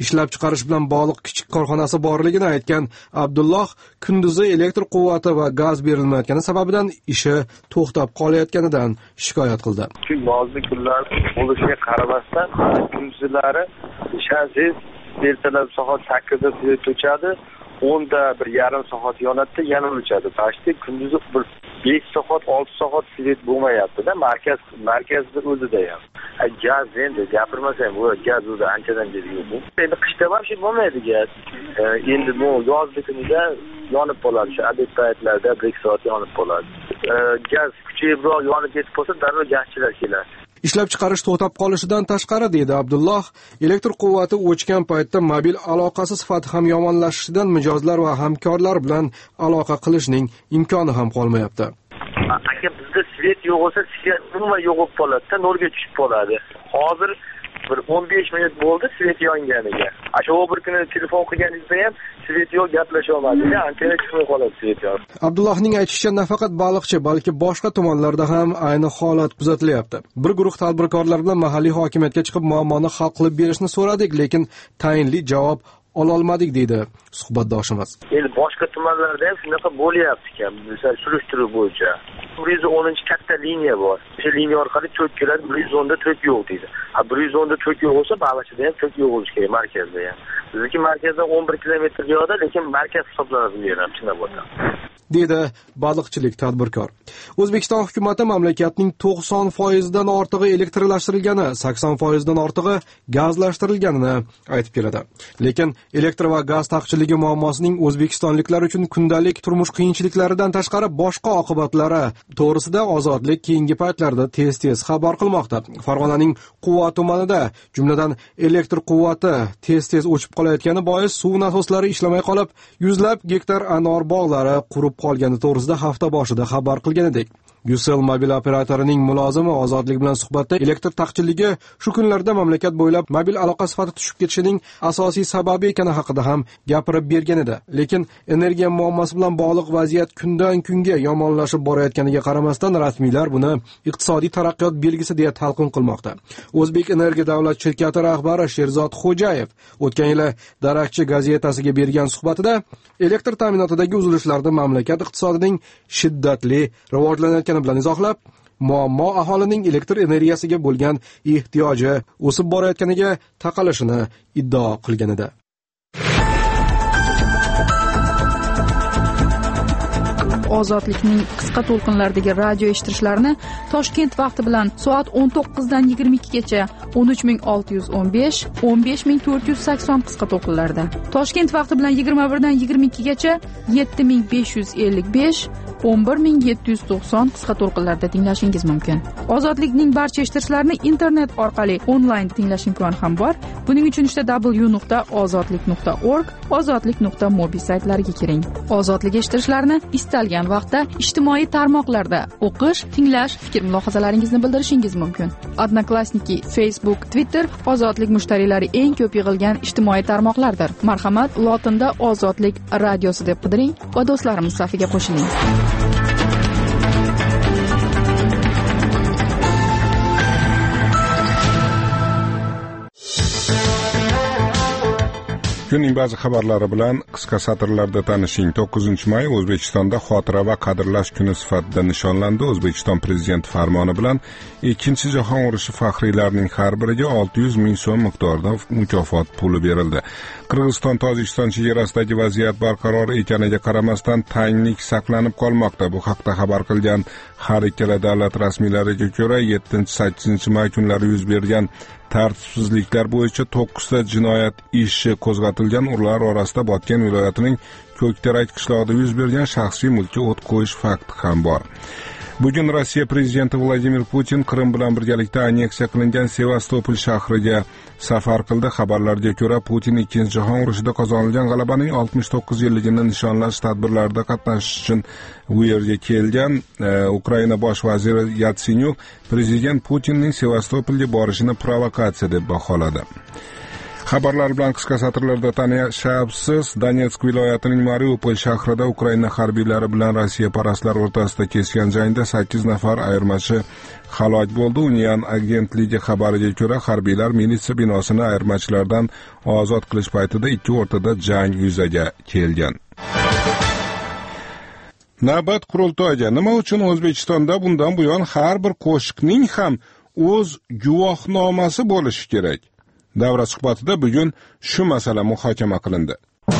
ishlab chiqarish bilan bog'liq kichik korxonasi borligini aytgan Abdulloh kunduzi elektr quvvati va gaz berilmayotgani sababidan ishi to'xtab qolayotganidan shikoyat qildi. Yozgi kunlar bo'lishiga qaramasdan kunduzlari shansiz ertalab soat sakkizda svet o'chadi, o'nda bir yarim soat yonadi, yana o'chadi. Tashqi kunduzi bir besh soat, olti soat svet bo'lmayapti-da, markaz markazda o'zida ham. Gaz endi gapirmasam, bu gaz o'zi anchadan beri yo'q. Endi qishda ham shu bo'lmaydi gaz. Endi bu yozgi kunida yonib qoladi, shu obed paytlarida bir ikki soat yonib qoladi. Gaz kuchayibroq yonib ketib qolsa, darrov gazchilar keladi. Ishlab chiqarish to'xtab qolishidan tashqari, deydi Abdulloh, elektr quvvati o'chgan paytda mobil aloqasi sifati ham yomonlashishidan mijozlar va hamkorlar bilan aloqa qilishning imkoni ham qolmayapti. Agar bizda svet yo'q bo'lsa, svet umuman yo'q bo'lib qoladi, nolga tushib qoladi. Hozir bir o'n besh minut bo'ldi svet yonganiga. Shu bir kuni telefon qilganingizda ham svet yo'q, gaplasha olmadingiz, ancha chiqmay qoladi svet yo'q. Abdullohning aytishicha, nafaqat baliqchi, balki boshqa tumanlarda ham ayni holat kuzatilyapti. Bir guruh tadbirkorlar bilan mahalliy hokimiyatga chiqib muammoni hal qilib berishni so'radik, lekin tayinli javob ololmadik, deydi suhbatdoshimiz. Endi boshqa tumanlarda ham shunaqa bo'lyapti ekan, misol surishtiruv bo'yicha. bir yuz o'ninchi katta liniya bor. O'sha liniya orqali tok keladi, bir yuz o'nda tok yo'q deydi. Ha, bir yuz o'nda tok yo'q bo'lsa, baliqchida ham tok yo'q bo'lishi kerak, markazda ham. Bizniki markazdan o'n bir kilometr joyda, lekin markaz hisoblanadi bu yerdan, Chinoboddan. Dedi baliqchilik tadbirkor. O'zbekiston hukumati mamlakatning to'qson foizdan ortig'i elektrlashtirilgani, sakson foizdan ortig'i gazlashtirilganini aytib keladi. Lekin elektr va gaz taqchilligi muammosining o'zbekistonliklar uchun kundalik turmush qiyinchiliklaridan tashqari boshqa oqibatlari to'g'risida Ozodlik keyingi paytlarda tez-tez xabar qilmoqda. Farg'onaning Quva tumanida, jumladan elektr quvvati tez-tez o'chib qolayotgani bois suv nasoslari ishlamay qolib, yuzlab gektar anor bog'lari qurib qolgani to'g'risida hafta boshida xabar qilgan edik. Ucell mobil operatorining mulozimi Ozodlik bilan suhbatda elektr taqchilligi shu kunlarda mamlakat bo'ylab mobil aloqa sifati tushib ketishining asosiy sababi ekani haqida ham gapirib bergan edi. Lekin energiya muammosi bilan bog'liq vaziyat kundan kunga yomonlashib borayotganiga qaramasdan rasmiylar buni iqtisodiy taraqqiyot belgisi deya talqin qilmoqda. O'zbek Energiya davlat shirkati rahbari Sherzod Xo'jayev o'tgan yili Darakchi gazetasiga bergan suhbatida elektr ta'minotidagi uzilishlarni mamlakat iqtisodining shiddatli rivojlanayotgani bilan izohlab, muammo aholining elektr energiyasiga bo'lgan ehtiyoji o'sib borayotganiga taqalishini iddao qilgan edi. Ozodlikning qisqa to'lqinlardagi radio eshittirishlarini Toshkent vaqti bilan soat o'n to'qqizdan yigirma ikkigacha o'n uch ming olti yuz o'n besh, o'n besh ming to'rt yuz sakson qisqa to'lqinlarda, Toshkent vaqti bilan yigirma birdan yigirma ikkigacha yetti ming besh yuz ellik besh, o'n bir ming yetti yuz to'qson qisqa to'lqinlarda tinglashingiz mumkin. Ozodlikning barcha eshittirishlarini internet orqali onlayn tinglash imkoni ham bor. Buning uchun ishda w nuqta ozodlik nuqta org, ozodlik nuqta mobi saytlariga kiring. Ozodlik eshittirishlarini istalgan vaqtda ijtimoiy tarmoqlarda o'qish, tinglash, fikr-mulohazalaringizni bildirishingiz mumkin. Odnoklassniki, Facebook, Twitter Ozodlik mushtariylari eng ko'p yig'ilgan ijtimoiy tarmoqlardir. Marhamat, lotinda Ozodlik radiosi deb qidiring va do'stlarimiz safiga qo'shiling. Kunning ba'zi xabarlari bilan qisqa satrlarda tanishing. to'qqizinchi may O'zbekistonda xotira va qadrlash kuni sifatida nishonlandi. O'zbekiston prezidenti farmoni bilan Ikkinchi jahon urushi faxriylarining har biriga olti yuz ming so'm miqdorida mukofot puli berildi. Qirg'iziston Tojikiston chegarasidagi vaziyat barqaror ekaniga qaramasdan tanglik saqlanib qolmoqda. Bu haqda xabar qilgan har ikkala davlat rasmiylariga ko'ra yettinchi sakkizinchi may kunlari yuz bergan tartibsizliklar bo'yicha to'qqizta jinoyat ishi qo'zg'atilgan. Ular orasida Botken viloyatining Ko'kterak qishlog'ida yuz bergan shaxsiy mulkka o't qo'yish fakti ham bor. Bugun Rossiya prezidenti Vladimir Putin Qrim bilan birgalikda anneksiya qilingan Sevastopol shahriga safar qildi. Xabarlarga ko'ra, Putin Ikkinchi jahon urushida qozonilgan g'alabaning oltmish to'qqiz yilligini nishonlash tadbirlarida qatnashish uchun bu yerga kelgan. Ukraina bosh vaziri Yatsenyuk prezident Putinning Sevastopolga borishini provokatsiya deb baholadi. Xabarlar bilan qisqa satrlarda tanishyapsiz. Donetsk viloyatining Mariupol shahrida Ukraina harbiylari bilan Rossiya parastlar o'rtasida kesgan jangda sakkiz nafar ayirmachi halok bo'ldi. Union agentligi xabariga ko'ra, harbiylar militsiya binosini ayirmachilardan ozod qilish paytida ikki o'rtada jang yuzaga kelgan. Navbat qurultoyga. Nima uchun O'zbekistonda bundan buyon har bir qo'shiqning ham o'z guvohnomasi bo'lishi kerak? Davra suhbatida bugun shu masala muhokama qilindi.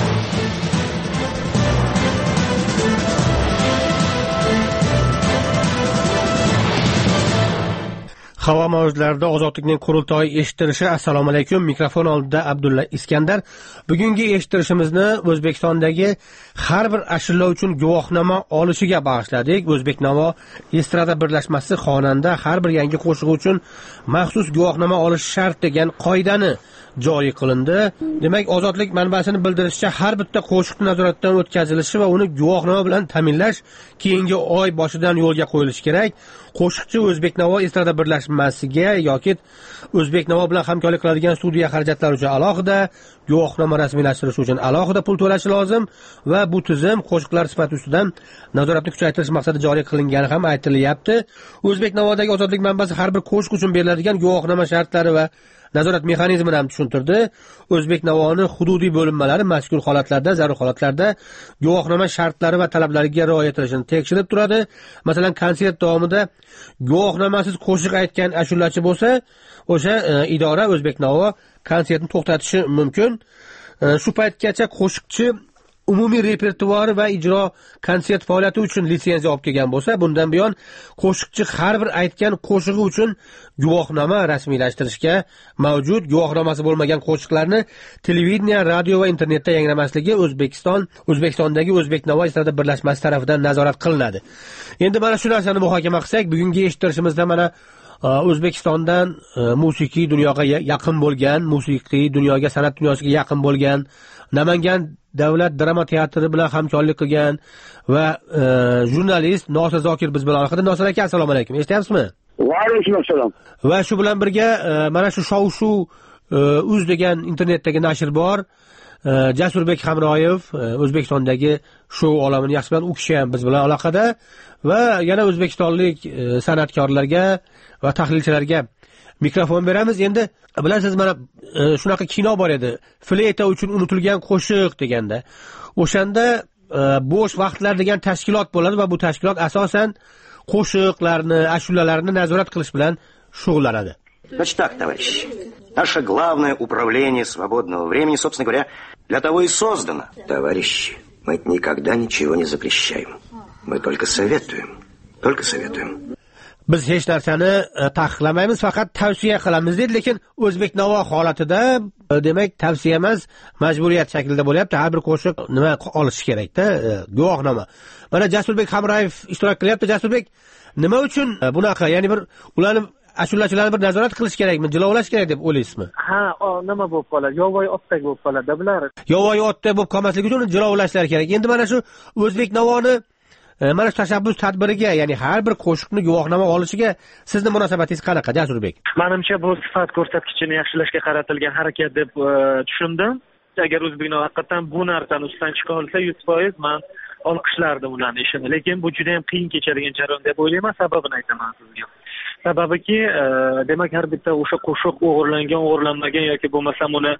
Havo mavjlarida ozodlikning qurultoyi eshittirishi. Assalomu alaykum. Mikrofon oldida Abdulla Iskandar. Bugungi eshittirishimizni O'zbekistondagi har bir ashula uchun guvohnoma olishiga bag'ishladik. O'zbeknavo estrada birlashmasi xonanda har bir yangi qo'shig'i uchun maxsus guvohnoma olish shart degan qoidani joriy qilindi. Demak, ozodlik manbasini bildirishicha, har bitta qo'shiqni nazoratdan o'tkazilishi va uni guvohnoma bilan ta'minlash keyingi oy boshidan yo'lga qo'yilishi kerak. Qo'shiqchi O'zbeknavo estrada birlashmasiga yoki O'zbeknavo bilan hamkorlik qiladigan studiya xarajatlari uchun alohida, guvohnoma rasmiylashtirish uchun alohida pul to'lashi lozim va bu tizim qo'shiqlar sifati ustidan nazoratni kuchaytirish maqsadida joriy qilingani ham aytilyapti. O'zbeknavodagi ozodlik manbasi har bir qo'shiq uchun beriladigan guvohnoma shartlari va nazorat mexanizmini ham tushuntirdi. O'zbeknavoning hududiy bo'linmalari mazkur holatlarda, zarur holatlarda guvohnoma shartlari va talablariga rioya etilishini tekshirib turadi. Masalan, konsert davomida guvohnomasiz qo'shiq aytgan ashulachi bo'lsa, o'sha e, idora O'zbeknavo konsertni to'xtatishi mumkin. E, shu paytgacha qo'shiqchi umumiy repertuari va ijro konsert faoliyati uchun litsenziya olib kelgan bo'lsa, bundan buyon qo'shiqchi har bir aytgan qo'shig'i uchun guvohnoma rasmiylashtirishga mavjud. Guvohnomasi bo'lmagan qo'shiqlarni televideniya, radio va internetda yangramasligi O'zbekiston O'zbekistondagi O'zbeknavo estrada birlashmasi tomonidan nazorat qilinadi. Endi mana shu narsani muhokama qilsak, bugungi eshittirishimizda mana O'zbekistondan musiqiy dunyoga yaqin bo'lgan, musiqiy dunyoga, san'at dunyosiga yaqin bo'lgan Namangan davlat drama teatri bilan hamkorlik qilgan va e, jurnalist Nosir Zokir biz bilan aloqada. Nosir aka, assalomu alaykum. Eshityapsizmi? Va alaykum assalom. Va shu bilan birga e, mana shu Shov-shuv e, uz degan internetdagi nashr bor. E, Jasurbek Hamroyev e, O'zbekistondagi shou olamini yaxshi bilan, u kishi ham biz bilan aloqada va yana o'zbekistonlik e, san'atkorlarga va tahlilchilarga mikrofon beramiz. Endi bilasiz, mana e, shunaqa kino bor edi, Fleyta uchun unutilgan qo'shiq deganda. O'shanda e, bo'sh vaqtlar degan tashkilot bo'ladi va bu tashkilot asosan qo'shiqlarni, ashulalarni nazorat qilish bilan shug'ullanadi. Значит так, товарищи. Наше главное управление свободного времени, собственно говоря, для того и создано. Товарищи, мы никогда ничего не запрещаем. Мы только советуем. Только советуем. Biz hech narsani taqiqlamaymiz, faqat tavsiya qilamiz dedi. Lekin O'zbeknavo holatida demak tavsiya emas, majburiyat shaklida bo'lyapti. Har bir qo'shiq nima olishi kerak-da, guvohnoma. Mana Jasurbek Hamroyev ishtirok qilyapti. Jasurbek, nima uchun bunaqa, ya'ni bir ularni ashulachilarni bir nazorat qilish kerakmi, jilovlash kerak deb o'ylaysizmi? Ha, nima bo'lib qoladi? Yovvoyi otdek bo'lib qoladi bular. Yovvoyi otdek bo'lib qolmasligi uchun jilovlashlar kerak. Endi mana shu O'zbeknavoni mana shu tashabbus tadbiriga, ya'ni har bir qo'shiqni guvohnoma olishiga sizni munosabatingiz qanaqa, Jasurbek? Menimcha bu sifat ko'rsatkichini yaxshilashga qaratilgan harakat deb tushundim. Agar O'zbeknavo haqiqatan bu narsani ustidan chiqa olsa, yuz foiz men olqishlardim ularning ishini. Lekin bu juda ham qiyin kechadigan jarayon deb o'ylayman. Sababini aytaman sizga. Sababiki, demak, har bitta o'sha qo'shiq o'g'irlangan, o'g'irlanmagan yoki bo'lmasam uni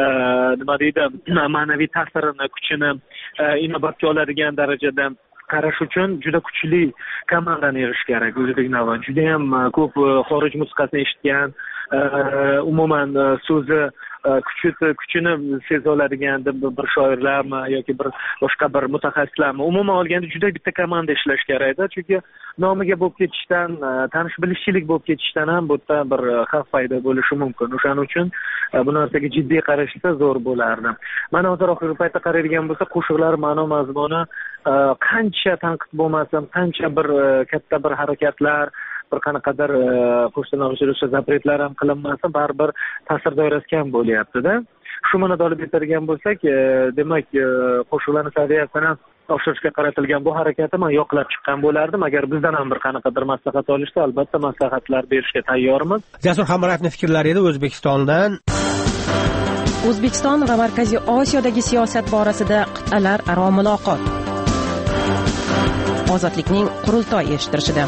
nima deydi, ma'naviy ta'sirini, kuchini inobatga oladigan darajada qarash uchun juda kuchli komandani yig'ish kerak. O'zbeknavo juda ham ko'p xorij musiqasini eshitgan, umuman so'zi kuchi kuchini seza oladigan bir shoirlarmi yoki bir boshqa bir mutaxassislarmi, umuman olganda juda bitta komanda ishlash kerakda. Chunki nomiga bo'lib ketishdan, tanish bilishchilik bo'lib ketishdan ham bu yerda bir xavf paydo bo'lishi mumkin. O'shaning uchun bu narsaga jiddiy qarashsa zo'r bo'lardi. Mana hozir oxirgi paytda qaraydigan bo'lsa, qo'shiqlar ma'no mazmuni qancha tanqid bo'lmasin, qancha bir katta bir harakatlar, bir qanaqadir qo'shnilar zapretlar ham qilinmasin, baribir ta'sir doirasi kam bo'lyapti-da. Shu ma'noda olib aytadigan bo'lsak, demak, qo'shiqlarning saviyasini oshirishga qaratilgan bu harakatni men yoqlab chiqqan bo'lardim. Agar bizdan ham bir qanaqadir maslahat olishsa, albatta maslahatlar berishga tayyormiz. Jasur Hamroyevning fikrlari edi O'zbekistondan. O'zbekiston va Markaziy Osiyodagi siyosat borasida qit'alar aro muloqot. Ozodlikning qurultoy eshittirishida.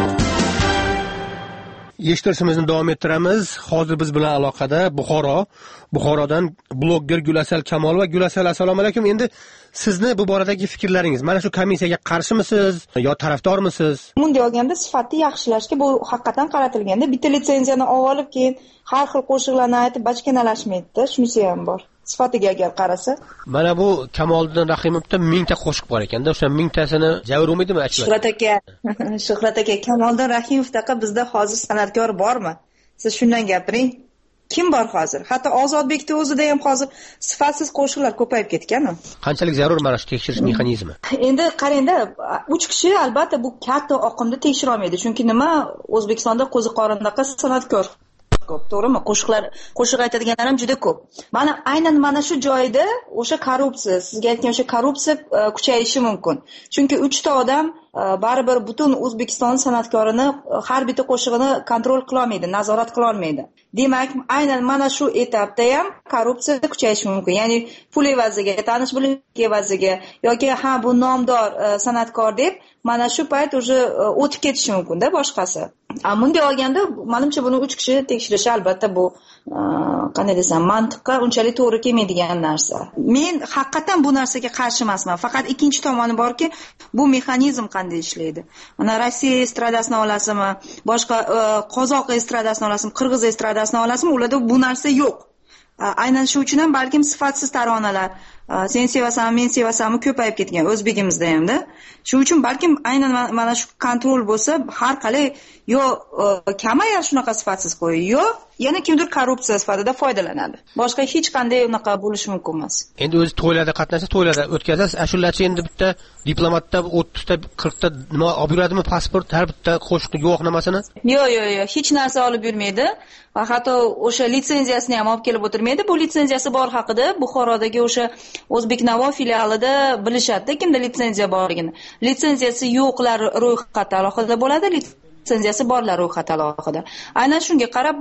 Eshittirishimizni davom ettiramiz. Hozir biz bilan aloqada Buxoro, Buxorodan blogger Gulasal Kamol va Gulasal, assalomu alaykum. Endi sizni bu boradagi fikrlaringiz, mana shu komissiyaga qarshimisiz yo tarafdormisiz? Bunday olganda sifatni yaxshilashga bu haqiqatan qaratilganda bitta litsenziyani olib keyin har xil qo'shiqlarni aytib bachkanalashmaydi-da, shunisi ham bor. Sifatiga agar qarasa. Mana bu Kamoliddin Rahimovda mingta qo'shiq bor ekanda, o'sha mingtasini javr bo'lmaydimi aytishlar? Shuhrat aka, Shuhrat aka, Kamoliddin Rahimovdaqa bizda hozir san'atkor bormi? Siz shundan gapiring. Kim bor hozir? Hatto Ozodbekning o'zida ham hozir sifatsiz qo'shiqlar ko'payib ketgan-ku. Qanchalik zarur mana shu tekshirish mexanizmi? Endi qarangda, uch kishi albatta bu katta oqimda tekshira olmaydi. Chunki nima? O'zbekistonda qo'ziqorindaqa san'atkor ko'p, to'g'rimi? Qo'shiqlar, qo'shiq aytadiganlar ham juda ko'p. Mana aynan mana shu joyda o'sha korrupsiya, sizga aytgan o'sha korrupsiya kuchayishi mumkin. Chunki uchta odam baribir butun O'zbekiston san'atkorini har bitta qo'shig'ini kontrol qila olmaydi, nazorat qila olmaydi. Demak, aynan mana shu etapda ham korrupsiya kuchayishi mumkin. Ya'ni pul evaziga, tanish bilish evaziga yoki ha bu nomdor san'atkor deb mana shu payt уже o'tib ketishi mumkin-da boshqasi. Bunday olganda, menimcha buni uch kishi tekshirishi albatta bu qanday desam, mantiqqa unchalik to'g'ri kelmaydigan narsa. Men haqiqatan bu narsaga qarshi emasman. Faqat ikkinchi tomoni borki, bu mexanizm qanday ishlaydi. Mana Rossiya estradasini olasizmi, boshqa qozoq estradasini olasizmi, qirg'iz estradasini olasizmi, ularda bu narsa yo'q. Aynan shu uchun ham balkim sifatsiz taronalar, sen sevasan, men sevasanmi ko'payib ketgan o'zbegimizda hamda. Shuning uchun balkim aynan mana shu kontrol bo'lsa, har qalay yo kamayar shunaqa sifatsiz qo'y, yo yana kimdir korrupsiya sifatida foydalanadi. Boshqa hech qanday unaqa bo'lishi mumkin emas. Endi o'zi to'ylarda qatnashsa, to'ylarda o'tkazasiz, ashulachi endi bitta diplomatda o'ttizta, qirqta nima olib yuradimi, pasport, har bitta qo'shiqni guvohnomasini? Yo'q, yo'q, yo'q, hech narsa olib yurmaydi. Va hatto o'sha litsenziyasini ham olib kelib o'tirmaydi. Bu litsenziyasi bor haqida Buxorodagi o'sha O'zbeknavo filialida bilishadi, kimda litsenziya borligini. Litsenziyasi yo'qlar ro'yxati alohida bo'ladi, litsenziyasi borlar ro'yxati alohida. Aynan shunga qarab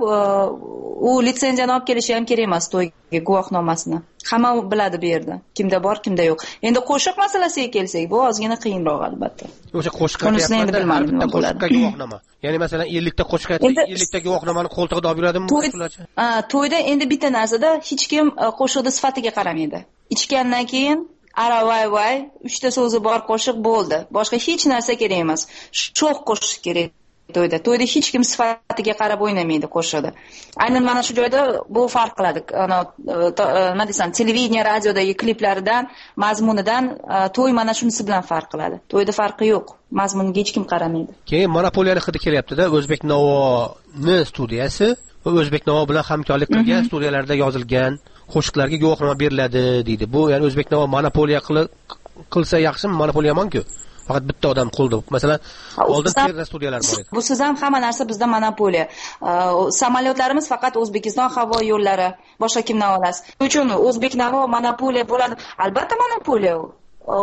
u litsenziyani olib kelishi ham kerak emas to'yga guvohnomasini. Hamma biladi bu yerda, kimda bor, kimda yo'q. Endi qo'shiq masalasiga kelsak, bu ozgina qiyinroq albatta. O'sha qo'shiqqa bitta qo'shiqqa guvohnoma. Ya'ni masalan ellik ta qo'shiq aytsak, ellik ta guvohnomani qo'ltig'ida olib yuradimi mas'ullar? Ha, to'yda endi bitta narsada hech kim qo'shiqning sifatiga qaramaydi. Ichgandan keyin ara voy voy uchta so'zi bor qo'shiq bo'ldi. Boshqa hech narsa kerak emas. Sho'x qo'shiq kerak. To'yda to'yda hech kim sifatiga qarab o'ynamaydi qo'shiqda. Aynan mana shu joyda bu farq qiladi. Ana nima desam, televideniya, radiodagi kliplaridan, mazmunidan to'y mana shunisi bilan farq qiladi. To'yda farqi yo'q. Mazmuniga hech kim qaramaydi. Keyin monopoliyani hidi kelyapti-da, O'zbeknavo'ni studiyasi va O'zbeknavo bilan hamkorlik qilgan studiyalarda yozilgan qo'shiqlarga guvohnoma beriladi deydi. Bu ya'ni O'zbeknavo monopoliya qilsa yaxshimi, monopoliya yomon-ku? Faqat bitta odam qo'lda. Masalan, oldin terra studiyalar bor edi. Bu siz ham hamma narsa bizda monopoliya. Samolyotlarimiz faqat O'zbekiston havo yo'llari, boshqa kimdan olasiz? Shuning uchun O'zbeknavo monopoliya bo'ladi. Albatta monopoliya u.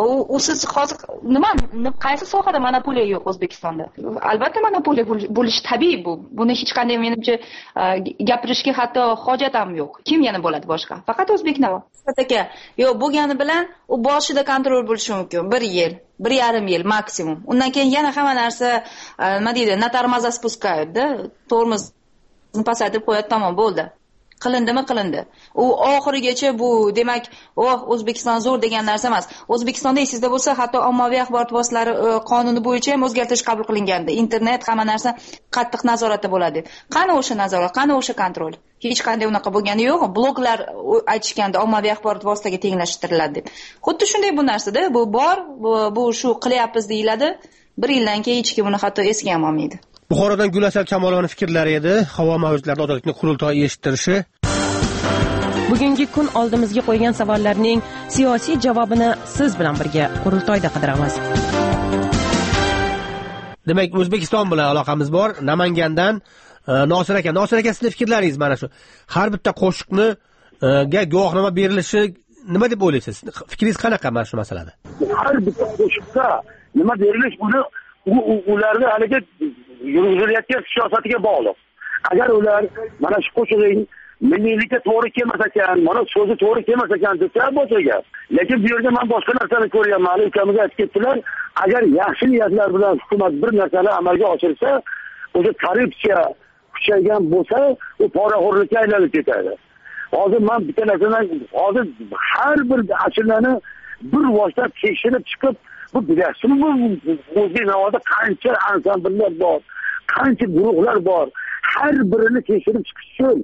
U siz hozir nima, qaysi sohada monopoliya yo'q O'zbekistonda? Albatta monopoliya bo'lishi tabiiy bu. Buni hech qanday menimcha gapirishga hatto hojat ham yo'q. Kim yana bo'ladi boshqa? Faqat O'zbeknavo. Aka, yo'q, bo'lgani bilan u boshida kontrol bo'lishi mumkin. bir yil, bir yarim yil maksimum. Undan keyin yana hamma narsa nima deydi, na tormoza спускают-da, tormozni pasaytirib qo'yadi, tamom bo'ldi. Qilindimi, qilindi. U oxirigacha bu, demak, oh, O'zbekiston zo'r degan narsa emas. O'zbekistonda esingizda bo'lsa, hatto ommaviy axborot vositalari qonuni bo'yicha ham o'zgartirish qabul qilingandi. Internet, hamma narsa qattiq nazoratda bo'ladi. Qani o'sha nazorat, qani o'sha kontrol? Hech qanday unaqa bo'lgani yo'q. Bloglar aytishganda ommaviy axborot vositaga tenglashtiriladi deb. Xuddi shunday bu narsada, bu bor, bu, bu shu qilyapmiz deyiladi. Bir yildan keyin hech kim uni hatto esiga ham olmaydi. Buxorodan Gulasal Kamolovaning fikrlari edi. Havo mavjudlarida ozodlikni qurultoyi eshittirishi. Bugungi kun oldimizga qo'ygan savollarning siyosiy javobini siz bilan birga qurultoyda qidiramiz. Demak, O'zbekiston bilan aloqamiz bor. Namangandan Nosir aka, Nosir aka, sizning fikrlaringiz mana shu. Har bitta qo'shiqni ga guvohnoma berilishi nima deb o'ylaysiz? Fikringiz qanaqa mana shu masalada? Har bitta qo'shiqqa nima berilish, buni ularni haliga yurgizilayotgan siyosatiga bog'liq. Agar ular mana shu qo'shiqning milliylikka to'g'ri kelmas ekan, mana so'zi to'g'ri kelmas ekan desa boshqa gap. Lekin bu yerda men boshqa narsani ko'ryapman. Ali ukamiz aytib ketdilar, agar yaxshi niyatlar bilan hukumat bir narsani amalga oshirsa, o'sha korrupsiya kuchaygan bo'lsa, u poraxo'rlikka aylanib ketadi. Hozir men bitta narsadan hozir har bir ashulani bir vosita tekshirib chiqib, bu bilasizmi, bu o'zbek navoda qancha ansambllar bor, qancha guruhlar bor, har birini tekshirib chiqish uchun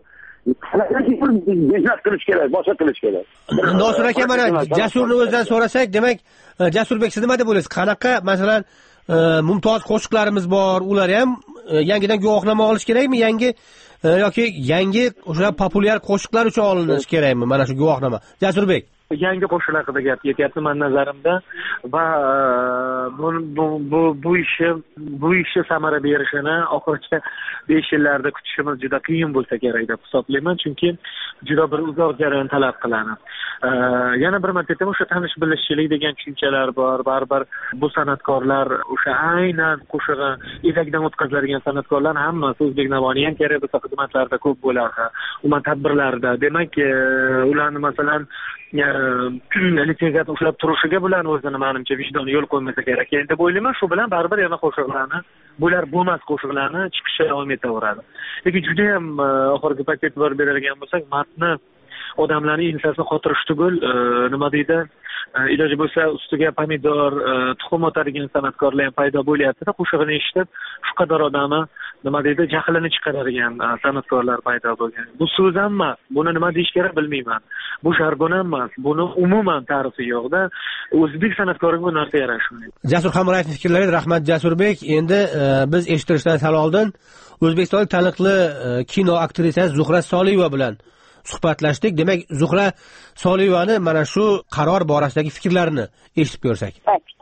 mehnat qilish kerak, boshqa qilish kerak. Nosir aka, mana Jasurni o'zidan so'rasak, demak, Jasurbek siz nima deb o'ylaysiz? Qanaqa, masalan, mumtoz qo'shiqlarimiz bor, ular ham yangidan guvohnoma olish kerakmi, yangi yoki yangi o'sha populyar qo'shiqlar uchun olinish kerakmi mana shu guvohnoma? Jasurbek, yangi qo'shiqlar haqida gap ketyapti men nazarimda va bu bu bu bu ishi bu ishi samara berishini oxirgi besh yillarda kutishimiz juda qiyin bo'lsa kerak deb hisoblayman, chunki juda bir uzoq jarayon talab qiladi. Yana bir marta aytaman, o'sha tanish bilishchilik degan tushunchalar bor. Baribir bu san'atkorlar o'sha aynan qo'shig'i ezakdan o'tkaziladigan san'atkorlar hammasi o'zbek navoni ham kerak bo'lsa xizmatlarda ko'p bo'lardi, umuman tadbirlarda. Demak, ularni masalan litsenziyani ushlab turishiga bularni o'zini menimcha vijdoni yo'l qo'ymasa kerak deb o'ylayman. Shu bilan baribir yana qo'shiqlarni, bular bo'lmas qo'shiqlarni chiqishga davom etaveradi. Lekin juda ham oxirgi paytda e'tibor beradigan bo'lsak, matni odamlarning ensasini qotirish tugul, nima deydi, iloji bo'lsa ustiga pomidor, tuxum otadigan san'atkorlar ham paydo bo'lyapti-da, qo'shig'ini eshitib shu qadar odamni nima deydi, jahlini chiqaradigan san'atkorlar paydo bo'lgan. Bu so'z ham emas, buni nima deyish kerak bilmayman. Bu jargon ham emas, buni umuman ta'rifi yo'q-da. O'zbek san'atkoriga bu narsa yarashmaydi. Jasur Hamroyevning fikrlariga rahmat Jasurbek. Endi biz eshittirishdan sal oldin o'zbekistonlik taniqli kino aktrisasi Zuhra Soliyeva bilan suhbatlashdik. Demak, Zuhra Soliyevani mana shu qaror borasidagi fikrlarini eshitib ko'rsak.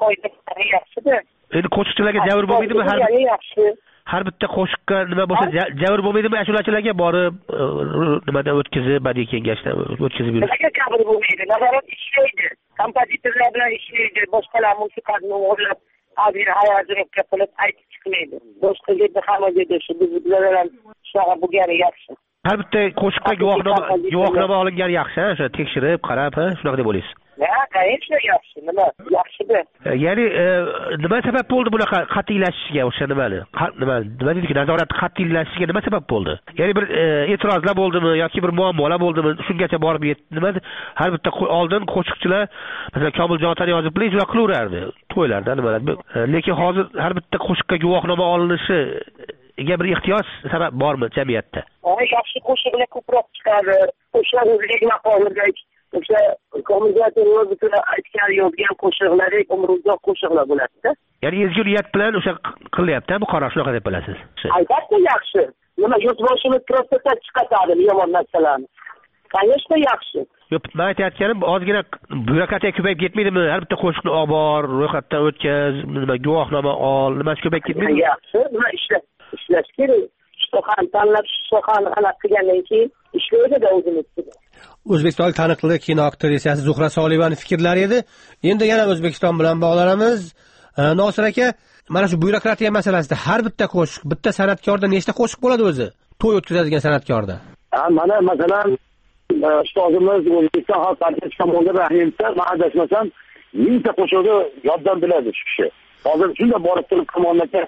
Endi qo'shiqchilarga javr bo'lmaydimi? Har har bitta qo'shiqqa nima bo'lsa javr bo'lmaydimi? Ashulachilarga borib nimada o'tkazib, badiiy kengashdan o'tkazib yurish. Nega javr bo'lmaydi? Nazorat ishlaydi. Kompozitorlar bilan ishlaydi, boshqalar musiqani o'g'irlab, hozir hayotiga qilib aytib chiqmaydi. Boshqa yerda hamma yerda shu bizlar bilan shunaqa bo'lgani yaxshi. Har bitta qo'shiqqa guvohnoma guvohnoma olingani yaxshi, o'sha tekshirib, qarab, ha, shunaqa deb o'ylaysiz. Ha, qayerda yaxshi, nima? Yaxshi-da. Ya'ni nima sabab bo'ldi bunaqa qat'iylashishiga, o'sha nimani? Nima, nima deydi, nazorat qat'iylashishiga nima sabab bo'ldi? Ya'ni bir e'tirozlar bo'ldimi yoki bir muammolar bo'ldimi? Shungacha borib yetdi. Nima? Har bitta oldin qo'shiqchilar, masalan, Komiljon Taniyozov bilan ijro qilaverardi to'ylarda, nimalar. Lekin hozir har bitta qo'shiqqa guvohnoma olinishi ga bir ehtiyoj sabab bormi jamiyatda? Ona yaxshi qo'shiqlar ko'proq chiqadi. Qo'shiqlar o'zidagi maqolada o'sha Komiljon Taniyozov aytgan yozgan qo'shiqlari umruzoq qo'shiqlar bo'ladi-da. Ya'ni ezgu niyat bilan o'sha qilyapti, bu qaror shunaqa deb bilasiz. Albatta yaxshi. Nima yurtboshimiz prostatdan chiqaradi yomon narsalarni. Конечно, yaxshi. Yo'q, men aytayotganim ozgina byurokratiya ko'payib ketmaydimi? Har bitta qo'shiqni olib bor, ro'yxatdan o'tkaz, nima guvohnoma ol, nimasi ko'payib ketmaydimi? Yaxshi, nima ishlash ishlash kerak. So'xani tanlab, so'xani aniq qilgandan keyin ishlaydi-da o'zimiz. O'zbekistonlik taniqli kino aktrisasi Zuhra Soliyevaning fikrlari edi. Endi yana O'zbekiston bilan bog'lanamiz. Nosir aka, mana shu byurokratiya masalasida har bitta qo'shiq, bitta san'atkorda nechta qo'shiq bo'ladi o'zi? To'y o'tkazadigan san'atkorda. Ha, mana masalan, ustozimiz O'zbekiston Xalq partiyasi tomonidan rahimsa, men adashmasam, mingta qo'shiqni yoddan biladi shu kishi. Hozir shunda borib turib ko'monlarga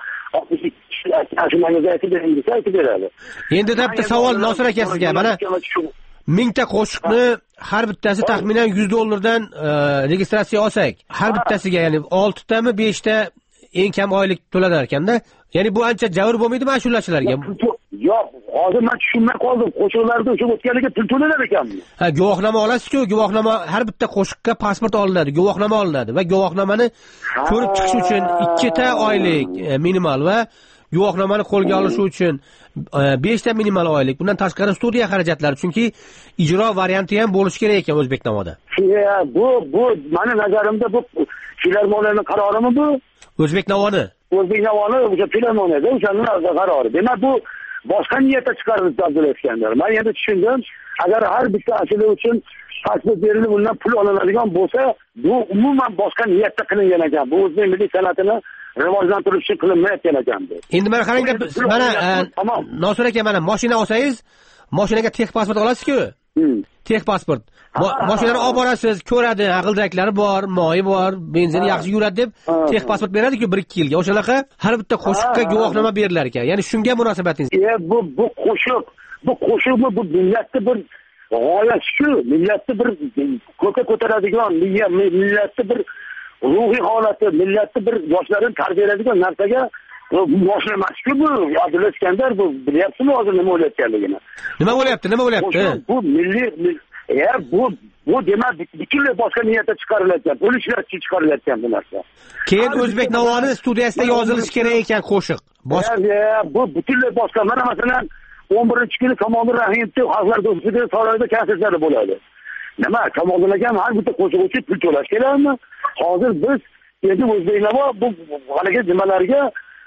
aytib beradi. Endi bitta savol Nosir aka sizga. Mana mingta qo'shiqni har bittasi taxminan yuz dollardan registratsiya olsak, har bittasiga ya'ni oltitami, beshta eng kam oylik to'lanar ekanda. Ya'ni bu ancha javr bo'lmaydimi ashulachilarga? Yo'q, hozir men tushunmay qoldim. Qo'shiqlarda o'sha o'tganiga pul to'lanar ekanmi? Ha, guvohnoma olasiz-ku, guvohnoma har bitta qo'shiqqa pasport olinadi, guvohnoma olinadi va guvohnomani ko'rib chiqish uchun ikkita oylik minimal va guvohnomani qo'lga olish uchun beshta minimal oylik. Bundan tashqari studiya xarajatlari, chunki ijro varianti ham bo'lishi kerak ekan O'zbek navoda. Bu bu meni nazarimda bu filarmoniyaning qarorimi bu? O'zbek navoni. O'zbek navoni o'sha filarmoniyada o'shaning qarori. Demak, bu boshqa niyatda chiqarilib Abdullayev. Men endi tushundim. Agar har bitta ashula uchun pasport berilib undan pul olinadigan bo'lsa, bu umuman boshqa niyatda qilingan ekan. Bu o'zbek milliy san'atini rivojlantirish uchun qilinmayotgan ekan bu. Endi mana qarang, mana Nosir aka, mana mashina olsangiz, mashinaga texpasport olasiz-ku. Texpasport. Mashinani olib borasiz, ko'radi, g'ildiraklari bor, moyi bor, benzini yaxshi yuradi deb texpasport beradi-ku bir ikki yilga. O'shanaqa har bitta qo'shiqqa guvohnoma berilar ekan. Ya'ni shunga munosabatingiz? E bu bu qo'shiq, bu qo'shiqmi, bu millatni bir g'oyasi-ku, millatni bir ko'kka ko'taradigan, millatni bir ruhiy holati, millatni bir yoshlarni tarbiyalaydigan narsaga boshqa emas-ku bu. Abdulla Iskandar bu bilyapsizmi hozir nima bo'layotganligini? Nima bo'lyapti? Nima bo'lyapti? Bu milliy e bu bu demak butunlay boshqa niyatda chiqarilayotgan, bo'lishlar uchun chiqarilayotgan bu narsa. Keyin O'zbek Navoni studiyasida yozilishi kerak ekan qo'shiq. Boshqa bu butunlay boshqa. Mana masalan o'n birinchi kuni Kamoliddin Rahimovning Xalqlar do'stligi saroyida konsertlari bo'ladi. Nima? Kamoliddin akam har bitta qo'shiq uchun pul to'lash kerakmi? Hozir biz endi O'zbek Navo bu haliga nimalarga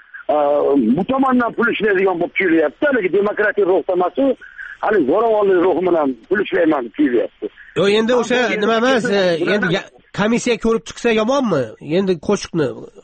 bu tomondan pul ishlaydigan bo'lib kelyapti. Hali demokratik ruhtamasi, hali zo'ravonlik ruhi bilan pul ishlayman kelyapti. Yo'q, endi o'sha nima emas, endi komissiya ko'rib chiqsa yomonmi? Endi qo'shiqni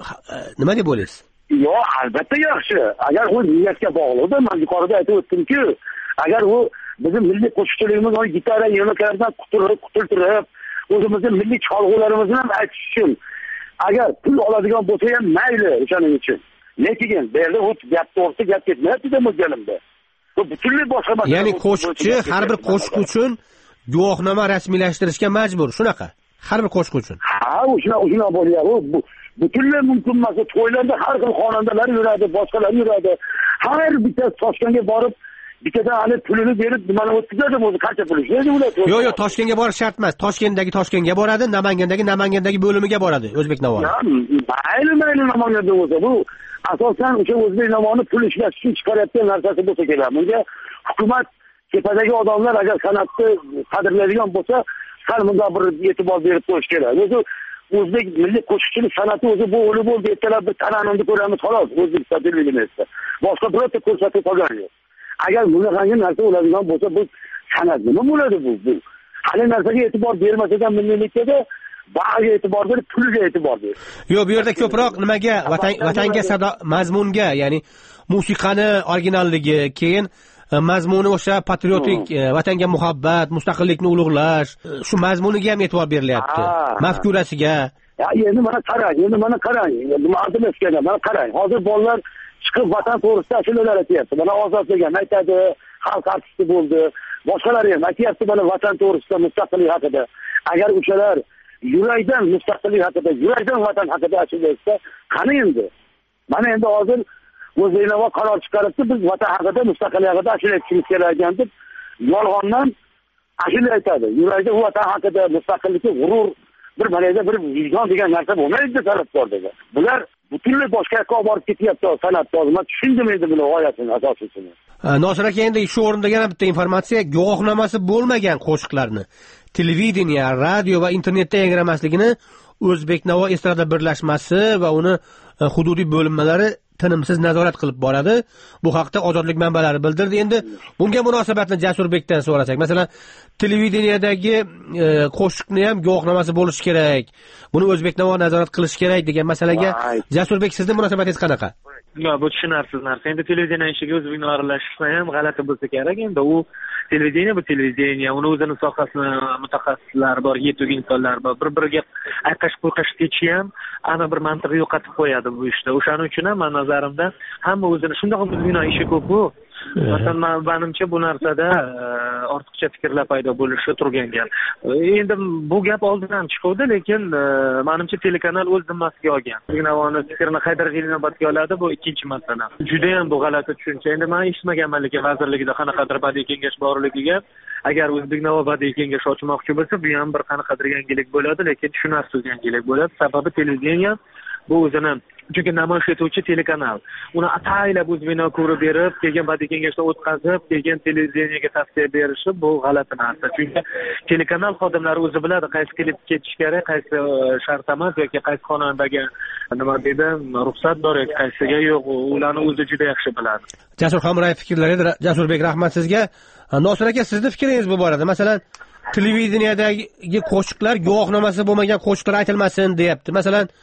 nima deb o'ylaysiz? Yo'q, albatta yaxshi. Agar u niyatga bog'liqda, men yuqorida aytib o'tdimki, agar u bizim milliy qo'shiqchiligimiz o gitara yemaklardan qutulib, qutultirib, o'zimizning milliy cholg'ularimizni ham aytish uchun agar pul oladigan bo'lsa ham mayli o'shaning uchun. Lekin bu yerda o'z gap to'g'ri gap ketmayapti deb o'yladim. Bu butunlay boshqa masala. Ya'ni qo'shiqchi har bir qo'shiq uchun guvohnoma rasmiylashtirishga majbur, shunaqa. Har bir qo'shiq uchun. Ha, o'shuna o'shuna bo'lyapti. Bu butunlay mumkin emas. To'ylarda har xil xonandalar yuradi, boshqalar yuradi. Har bitta Toshkentga borib bittadan hali pulini berib nimani o'tkazadi, o'zi qancha pul ishlaydi ular? Yo'q, yo'q, Toshkentga borish shart emas. Toshkentdagi Toshkentga boradi, Namangandagi Namangandagi bo'limiga boradi O'zbek Navoni. Mayli, mayli Namanganda bo'lsa, bu asosan o'sha O'zbek Navoni pul ishlash uchun chiqarayotgan narsasi bo'lsa kerak. Bunga hukumat tepadagi odamlar agar san'atni qadrlaydigan bo'lsa, sal bunga bir e'tibor berib qo'yish kerak. O'zi o'zbek milliy qo'shiqchilik san'ati o'zi bu o'li bo'ldi, ertalab bir tananini ko'ramiz xolos, o'zbek stabiligini esa. Boshqa birorta ko'rsatib qolgan yo'q. Agar bunaqangi narsa bo'ladigan bo'lsa, bu san'at nima bo'ladi bu? Bu hali narsaga e'tibor bermasadan milliylikka bag'ga e'tibor berib, puliga e'tibor berib. Yo'q, bu yerda ko'proq nimaga, vatan vatanga sado mazmunga, ya'ni musiqani originalligi, keyin mazmuni o'sha patriotik, vatanga muhabbat, mustaqillikni ulug'lash, shu mazmuniga ham e'tibor berilyapti. Mafkurasiga. Ya endi mana qarang, endi mana qarang. Ma'lum ekan, mana qarang. Hozir bolalar chiqib vatan to'g'risida ashulalar aytyapti. Mana Ozod degan aytadi, xalq artisti bo'ldi. Boshqalar ham aytyapti mana vatan to'g'risida, mustaqillik haqida. Agar o'shalar yurakdan mustaqillik haqida, yurakdan vatan haqida ashulasa, qani endi? Mana endi hozir O'zbek Navo qaror chiqaribdi, biz vatan haqida, mustaqillik haqida ashula aytishimiz kerak ekan deb yolg'ondan ashula aytadi. Yurakda vatan haqida, mustaqillikka g'urur, bir malayda bir vijdon degan narsa bo'lmaydi tarafdor degan. Bular butunlay boshqa yoqqa olib borib ketyapti san'atni. Men tushundim endi buni g'oyasini, asosini. Nosir aka, endi shu o'rinda yana bitta informatsiya, guvohnomasi bo'lmagan qo'shiqlarni televideniya, radio va internetda yangramasligini O'zbek Navo estrada birlashmasi va uni hududiy bo'linmalari tinimsiz nazorat qilib boradi. Bu haqda Ozodlik manbalari bildirdi. Endi bunga munosabatni Jasurbekdan so'rasak, masalan, televideniyadagi e, qo'shiqni ham guvohnomasi bo'lishi kerak. Buni O'zbek Navo nazorat qilish kerak degan masalaga Jasurbek, sizning munosabatingiz qanaqa? Yo'q, bu tushunarsiz narsa. Endi televideniya ishiga O'zbek Navo aralashsa ham g'alati bo'lsa kerak. Endi u televideniya, bu televideniya, uni o'zini sohasini mutaxassislari bor, yetuk insonlar bor. Bir-biriga ayqash qo'yqash kechishi ham ana bir mantiqni yo'qotib qo'yadi bu ishda. O'shaning uchun ham men nazarimda hamma o'zini shundoq O'zbek ishi ko'p bu. Masalan, menimcha bu narsada ortiqcha fikrlar paydo bo'lishi turgan gap. Endi bu gap oldin ham chiqdi, lekin menimcha telekanal o'z zimmasiga olgan. O'zbek Navoni fikrini Haydar G'ilinobatga oladi, bu ikkinchi masala. Juda ham bu g'alati tushuncha. Endi men eshitmaganman, lekin vazirligida qanaqadir badiiy kengash borligiga, agar O'zbek Navo badiiy kengash ochmoqchi bo'lsa, bu ham bir qanaqadir yangilik bo'ladi, lekin tushunarsiz yangilik bo'ladi. Sababi televideniya bu o'zini chunki namoyish etuvchi telekanal. Uni ataylab O'zbek Navo ko'rib berib, keyin badiiy kengashdan o'tkazib, keyin televideniyaga tavsiya berishi bu g'alati narsa. Chunki telekanal xodimlari o'zi biladi qaysi klip ketish kerak, qaysi shartnoma yoki qaysi xonandaga nima deydi, ruxsat bor yoki qaysiga yo'q, ularni o'zi juda yaxshi biladi. Jasur Hamrayev fikrlari, Jasurbek, rahmat sizga. Nosir aka, sizning fikringiz bu borada? Masalan, televideniyadagi qo'shiqlar guvohnomasi bo'lmagan qo'shiqlar aytilmasin deyapti. Masalan,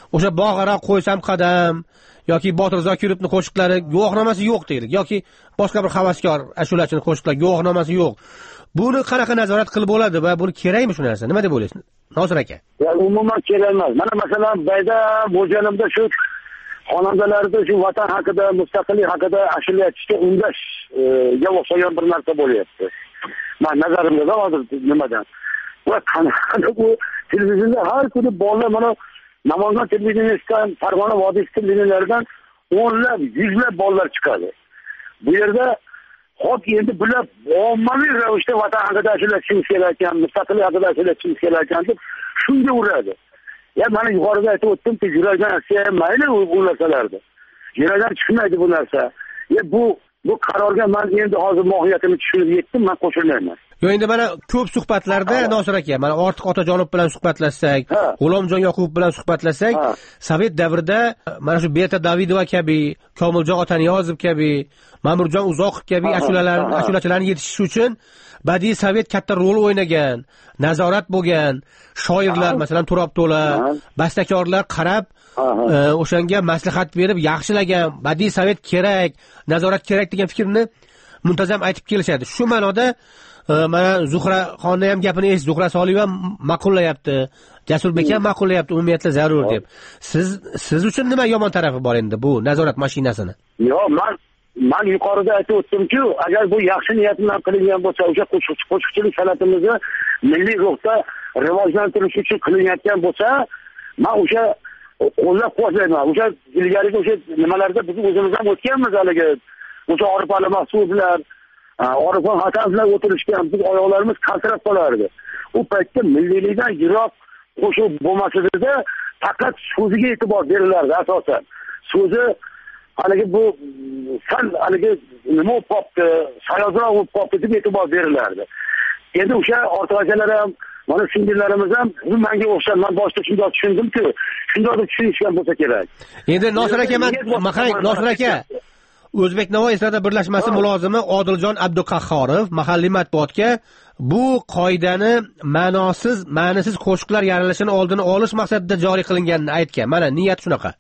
o'sha bog'ara qo'ysam qadam yoki Botir Zokirovni qo'shiqlari guvohnomasi yo'q deylik yoki boshqa bir havaskor ashulachini qo'shiqlari guvohnomasi yo'q. Buni qanaqa nazorat qilib bo'ladi va buni kerakmi shu narsa? Nima deb o'ylaysiz? Nosir aka. Ya umuman kerak emas. Mana masalan, bayda bo'lganimda shu xonandalarda shu vatan haqida, mustaqillik haqida ashula aytishga undashga o'xshagan bir narsa bo'lyapti. Men nazarimda hozir nimadan? Va qanaqa bu televizorda har kuni bolalar mana Namangan televideniyasidan, Farg'ona vodiysi televideniyalaridan o'nlab, yuzlab bolalar chiqadi. Bu yerda hop endi bular ommaviy ravishda vatan haqida ashulachimiz kerak ekan, mustaqillik haqida ashulachimiz kerak ekan deb shunga uradi. Ya mana yuqorida aytib o'tdimki, yurakdan aksiya mayli bu narsalarda. Yurakdan chiqmaydi bu narsa. Ya bu bu qarorga men endi hozir mohiyatini tushunib yetdim, men qo'shilmayman. Yo endi mana ko'p suhbatlarda Nosir aka, mana Ortiq Otajonov bilan suhbatlashsak, G'ulomjon Yoqubov bilan suhbatlashsak, Sovet davrida mana shu Beta Davidova kabi, Komiljon Otaniyozov kabi, Ma'murjon Uzoqov kabi ashulalar, ashulachilarni yetishish uchun badiiy sovet katta rol o'ynagan, nazorat bo'lgan, shoirlar, masalan, Turab To'la, bastakorlar qarab o'shanga maslahat berib yaxshilagan, badiiy sovet kerak, nazorat kerak degan fikrni muntazam aytib kelishadi. Shu ma'noda mana Zuhra xonni ham gapini eshit, Zuhra Solieva ma'qullayapti, Jasurbek ham ma'qullayapti, umumiyatda zarur deb. Siz siz uchun nima yomon tarafi bor endi bu nazorat mashinasini? Yo'q, men men yuqorida aytib o'tdim-ku, agar bu yaxshi niyat bilan qilingan bo'lsa, o'sha qo'shiqchilik san'atimizni milliy ruhda rivojlantirish uchun qilinayotgan bo'lsa, men o'sha qo'llab-quvvatlayman. O'sha ilgarigi o'sha nimalarda biz o'zimiz ham o'tganmiz haligi. O'sha Orif Ali Mahsudlar, Orifxon Hasanlar o'tirishgan, biz oyoqlarimiz qaltirab qolardi. U paytda milliylikdan yiroq qo'shiq bo'lmasida faqat so'ziga e'tibor berilardi asosan. So'zi haligi bu san haligi nima popdi, sayozroq popdi deb e'tibor berilardi. Endi o'sha ortaqachalar ham, mana singillarimiz ham menga o'xshab, men boshida shunday tushundim-ku, shunday tushunishgan bo'lsa kerak. Endi Nosir aka, men maqang Nosir aka O'zbek Navoiy estrada birlashmasi mulozimi Odiljon Abduqahhorov mahalliy matbuotga bu qoidani ma'nosiz, ma'nisiz qo'shiqlar yaralishini oldini olish maqsadida joriy qilinganini aytgan. Mana niyat shunaqa.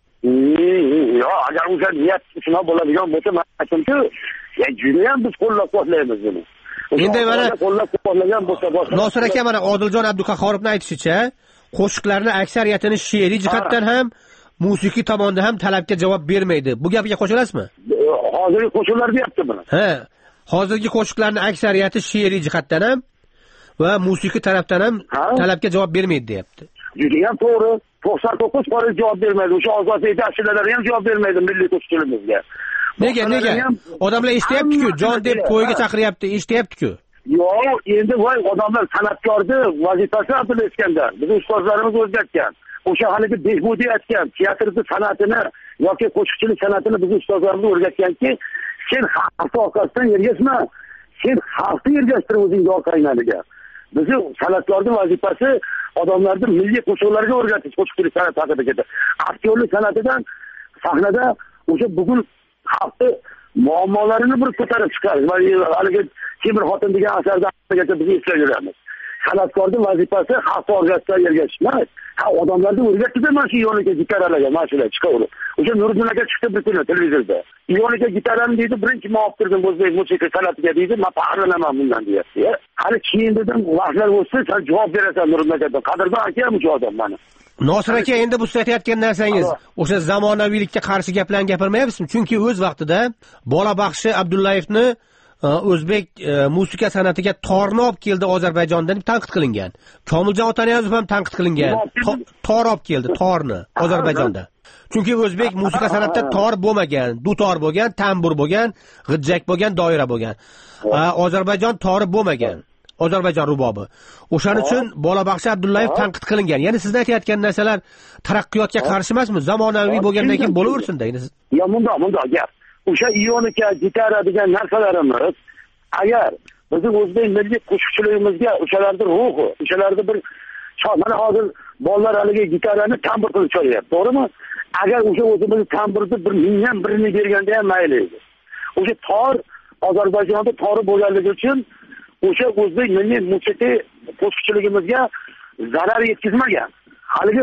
Yo'q, agar o'sha niyat shunaqa bo'ladigan bo'lsa, men aytdim-ku, ya juda ham biz qo'llab-quvvatlaymiz buni. Endi mana qo'llab-quvvatlagan bo'lsa, Nosir aka mana Odiljon Abduqahhorovning aytishicha, qo'shiqlarning aksariyatini she'riy jihatdan ham musiqiy tomonda ham talabga javob bermaydi. Bu gapga qo'shilasizmi? Hozirgi qo'shiqlar deyapti buni. Ha, hozirgi qo'shiqlarning aksariyati she'riy jihatdan ham va musiqiy tarafdan ham talabga javob bermaydi, deyapti. Juda ham to'g'ri. to'qson to'qqiz foiz javob bermaydi. O'sha ozodlik ashulalari ham javob bermaydi milliy qo'shiqchiligimizga. Nega, nega? Odamlar eshityapti-ku, jon deb to'yga chaqiryapti, eshityapti-ku. Yo'q, endi voy odamlar san'atkorni vazifasi Abdulla Iskandar. Biz ustozlarimiz o'rgatgan. O'sha haligi Behbudiy aytgan, teatrning san'atini yoki qo'shiqchilik san'atini biz ustozlarimiz o'rgatganki, sen xalq orqasidan ergashma, sen xalqni ergashtir o'zingga orqanglarga. Bizning san'atkorning vazifasi odamlarni milliy qo'shiqlarga o'rgatish, qo'shiqchilik san'ati haqida. Aktyorlik san'atidan sahnada o'sha bugun xalqni muammolarini bir ko'tarib chiqarish. Haligi Temir xotin degan asarda biz eslab yuramiz. San'atkorning vazifasi xalq orqasidan ergashish emas. Ha, odamlarni o'rgatdi-da mana shu yo'lga gitaralarga, mana shular chiqaverib. O'sha Nuriddin aka chiqdi bir kuni televizorda. Yo'lga gitarani deydi, birinchi muoftirdim o'zbek musiqa san'atiga deydi, men paxrlanaman bundan deyapti. Hali keyin dedim, vaqtlar o'tsa, sen javob berasan Nuriddin akadan. Qadrdon aka ham shu odam mana. Nosir aka, endi bu siz aytayotgan narsangiz o'sha zamonaviylikka qarshi gaplarni gapirmayapsizmi? Chunki o'z vaqtida bola baxshi Abdullayevni o'zbek musiqa san'atiga torni olib keldi Ozarbayjondan deb tanqid qilingan. Komiljon Otaniyozov ham tanqid qilingan. Tor olib keldi, torni Ozarbayjonda. Chunki o'zbek musiqa san'atida tor bo'lmagan, dutor bo'lgan, tambur bo'lgan, g'ijjak bo'lgan, doira bo'lgan. Ozarbayjon tori bo'lmagan. Ozarbayjon rubobi. O'shaning uchun Bolabaxshi Abdullayev tanqid qilingan. Ya'ni sizlar aytayotgan narsalar taraqqiyotga qarshi emasmi? Zamonaviy bo'lgandan keyin bo'laversin-da. Ya bundoq, bundoq gap. O'sha ionika, gitara degan narsalarimiz agar bizning o'zbek milliy qo'shiqchiligimizga o'shalarning ruhi, o'shalarning bir mana hozir bolalar haligi gitarani tambur qilib chalyapti, to'g'rimi? Agar o'sha o'zimiz tamburni bir mingdan birini berganda ham mayli edi. O'sha tor Ozarbayjonda tori bo'lganligi uchun o'sha o'zbek milliy musiqiy qo'shiqchiligimizga zarar yetkazmagan. Haligi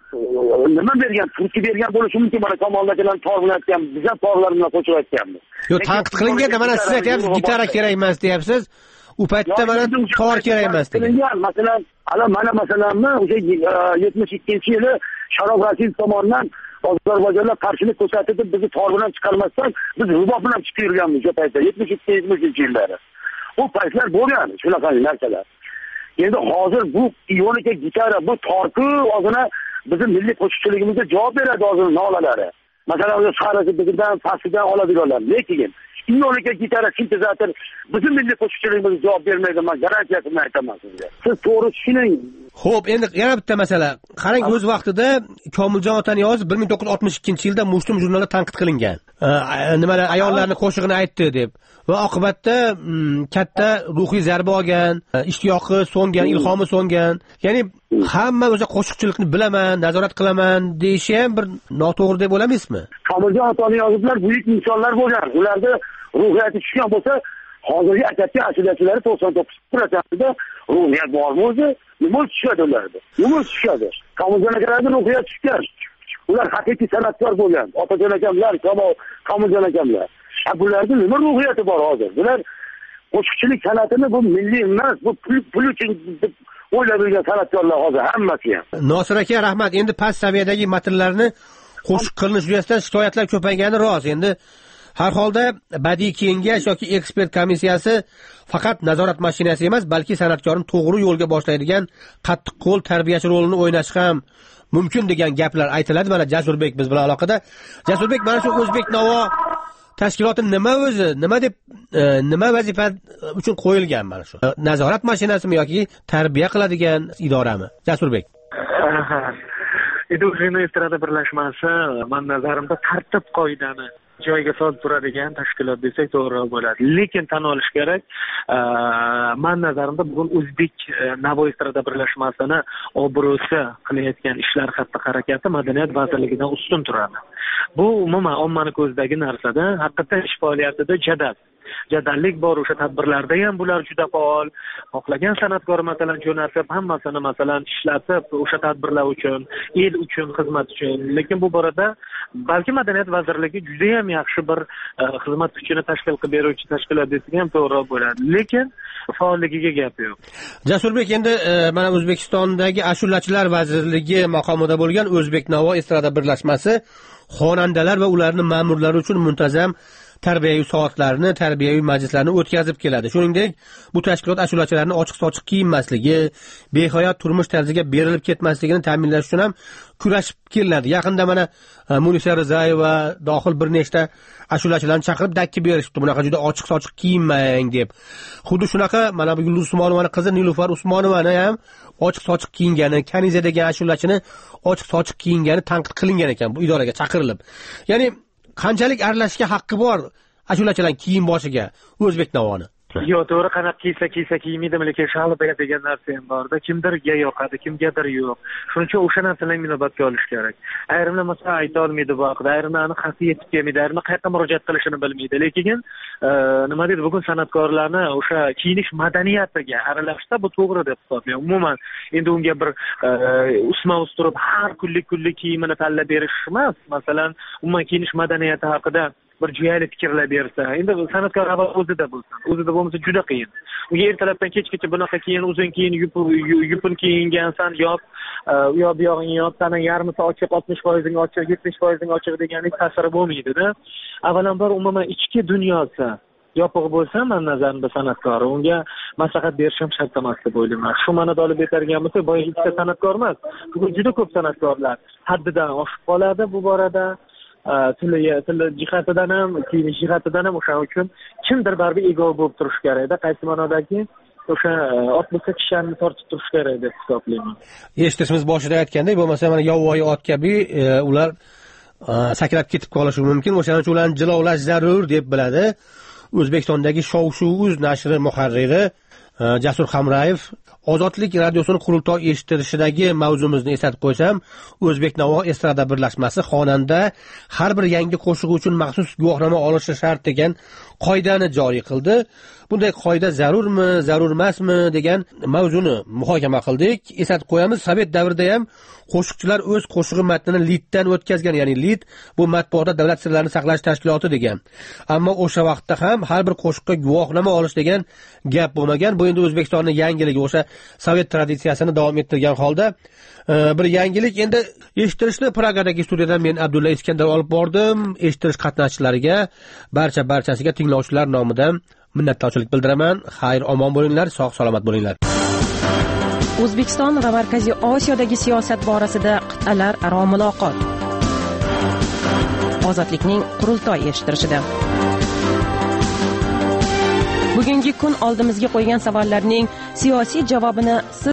nima bergan, turtki bergan bo'lishi mumkin. Mana Kamol akalar tor bilan aytgan, biz ham torlar bilan qo'shib aytganmiz. Yo'q, tanqid qilinganda mana siz aytyapsiz, gitara kerak emas deyapsiz. U paytda mana tor kerak emas degan. Masalan, ala mana masalanmi o'sha yetmish ikkinchi yili Sharof Rashidov tomonidan Ozarbayjonga qarshilik ko'rsatib, bizni tor bilan chiqarmasdan, biz rubob bilan chiqib yurganmiz o'sha paytda yetmish ikki yetmish uch yillari. U paytlar bo'lgan shunaqa narsalar. Endi hozir bu ionika gitara, bu torku ozina bizim milliy qo'shiqchiligimizga javob beradi hozir nolalari. Masalan, o'sha sarasidan, pastidan oladiganlar. Lekin ionika gitara, sintezator bizim milliy qo'shiqchiligimizga javob bermaydi, men garantiyasini aytaman sizga. Siz to'g'ri tushuning. Xo'p, endi yana bitta masala. Qarang, o'z vaqtida Komiljon Otaniyoz bir ming to'qqiz yuz oltmish ikkinchi yilda Muslim jurnalida tanqid qilingan. Nimalar ayollarning qo'shig'ini aytdi deb. Va oqibatda katta ruhiy zarba olgan, ishtiyoqi so'ngan, ilhomi so'ngan. Ya'ni hamma o'sha qo'shiqchilikni bilaman, nazorat qilaman deyishi ham bir noto'g'ri deb o'ylaysizmi? Komiljon Otaniyozlar buyuk insonlar bo'lgan. Ularda ruhiyati tushgan bo'lsa, hozirgi akademiya ashulachilar to'qson to'qqiz prosentida ruhiyat bormi o'zi? Nima tushadi ularda? Nima tushadi? Komiljon akalarning ruhiyati tushgan. Ular haqiqiy san'atkor bo'lgan. Otajon akamlar, Komiljon akamlar. Bularda nima ruhiyati bor hozir? Bular qo'shiqchilik san'atini bu milliy emas, bu pul uchun o'ylab yurgan san'atkorlar hozir hammasi ham. Nosir aka, rahmat. Endi past saviyadagi matnlarni qo'shiq qilinish yuzasidan shikoyatlar ko'paygani rost. Endi har holda badiiy kengash yoki ekspert komissiyasi faqat nazorat mashinasi emas, balki san'atkorni to'g'ri yo'lga boshlaydigan qattiq qo'l tarbiyachi rolini o'ynashi ham mumkin degan gaplar aytiladi. Mana Jasurbek biz bilan aloqada. Jasurbek, mana shu O'zbek Navo tashkiloti nima o'zi, nima deb nima vazifa uchun qo'yilgan mana shu? Nazorat mashinasimi yoki tarbiya qiladigan idorami? Jasurbek. Endi o'zini estrada birlashmasi men nazarimda tartib qoidani joyiga solib turadigan tashkilot desak to'g'ri bo'ladi. Lekin tan olish kerak, men nazarimda bugun O'zbek Navo estrada birlashmasini obro'si qilayotgan ishlar xatti-harakati madaniyat vazirligidan ustun turadi. Bu umuman ommaning ko'zidagi narsada, haqiqatan ish faoliyatida jadal jadallik bor. O'sha tadbirlarda ham bular juda faol. Xohlagan san'atkor masalan jo'natib, hammasini masalan ishlatib, o'sha tadbirlar uchun, el uchun, xizmat uchun. Lekin bu borada balki madaniyat vazirligi juda ham yaxshi bir xizmat kuchini tashkil qilib beruvchi tashkilot desak ham to'g'ri bo'ladi. Lekin faolligiga gap yo'q. Jasurbek, endi mana O'zbekistondagi ashulachilar vazirligi maqomida bo'lgan O'zbek Navo estrada birlashmasi xonandalar va ularning ma'murlari uchun muntazam tarbiyaviy soatlarni, tarbiyaviy majlislarni o'tkazib keladi. Shuningdek, bu tashkilot ashulachilarni ochiq-sochiq kiyinmasligi, behayot turmush tarziga berilib ketmasligini ta'minlash uchun ham kurashib keladi. Yaqinda mana Munisa Rizayeva dohil bir nechta ashulachilarni chaqirib dakki berishdi. Bunaqa juda ochiq-sochiq kiyinmang deb. Xuddi shunaqa mana bu Yulduz Usmonovaning qizi Nilufar Usmonovani ham ochiq-sochiq kiyingani, Kaniza degan ashulachini ochiq-sochiq kiyingani tanqid qilingan ekan bu idoraga chaqirilib. Ya'ni qanchalik aralashishga haqqi bor ashulachilar kiyim boshiga O'zbek Navoni? Yo'q, to'g'ri, qanaqa kiysa kiysa kiymaydimi, lekin shalba degan narsa ham borda. Kimdirga yoqadi, kimgadir yo'q. Shuning uchun o'sha narsalarni inobatga olish kerak. Ayrimlar masalan ayta olmaydi bu haqida, ayrimlarni xati yetib kelmaydi, ayrimlar qayerga murojaat qilishini bilmaydi. Lekin nima deydi, bugun san'atkorlarni o'sha kiyinish madaniyatiga aralashsa bu to'g'ri deb hisoblayman. Umuman endi unga bir usma-us turib har kunlik kunlik kiyimini tanlab berish emas. Masalan, umuman kiyinish madaniyati haqida bir juyali fikrlar bersa, endi san'atkor avval o'zida bo'lsin. O'zida bo'lmasa juda qiyin. Unga ertalabdan kechgacha bunaqa keyin, uzun keyin, yupun kiyingansan, yop, u yoq bu yog'ingni yop, sana yarmisi ochiq, oltmish foizing ochiq, yetmish foizing ochiq deganlik ta'siri bo'lmaydi-da. Avvalambor umuman ichki dunyosi yopiq bo'lsa, men nazarimda san'atkor unga maslahat berish ham shart emas deb o'ylayman. Shu ma'noda olib aytadigan bo'lsak, boya ikkita san'atkor emas. Bugun juda ko'p san'atkorlar haddidan oshib qoladi bu borada. Tili tili jihatidan ham, kiyinish jihatidan ham o'sha uchun kimdir baribir ego bo'lib turish kerak-da. Qaysi ma'nodaki o'sha ot bo'lsa kishanni tortib turish kerak deb hisoblayman. Eshitishimiz boshida aytgandek, bo'lmasa mana yovvoyi ot kabi ular sakrab ketib qolishi mumkin. O'shaning uchun ularni jilovlash zarur deb biladi O'zbekistondagi Shov-Shuv.uz nashri muharriri Jasur Hamrayev. Ozodlik radiosining qurultoy eshittirishidagi mavzumizni eslatib qo'ysam, O'zbek Navo estrada birlashmasi xonanda har bir yangi qo'shig'i uchun maxsus guvohnoma olishi shart degan qoidani joriy qildi. bunday qoida zarurmi zarur emasmi degan mavzuni muhokama qildik. Eslatib qo'yamiz, sovet davrida ham qo'shiqchilar o'z qo'shig'i matnini liddan o'tkazgan, ya'ni lid bu matbuotda davlat sirlarini saqlash tashkiloti degan. Ammo o'sha vaqtda ham har bir qo'shiqqa guvohnoma olish degan gap bo'lmagan. Bu endi O'zbekistonning yangiligi, o'sha sovet traditsiyasini davom ettirgan holda bir yangilik. Endi eshittirishni Pragadagi studiyadan men Abdulla Iskandar olib bordim. Eshittirish qatnashchilariga, barcha barchasiga tinglovchilar nomidan minnatdorchilik bildiraman. Xayr, omon bo'linglar, sog' salomat bo'linglar. O'zbekiston va Markaziy Osiyodagi siyosat borasida qit'alar aro muloqot. Ozodlikning qurultoy eshittirishida. Bugungi kun oldimizga qo'ygan savollarning siyosiy javobini siz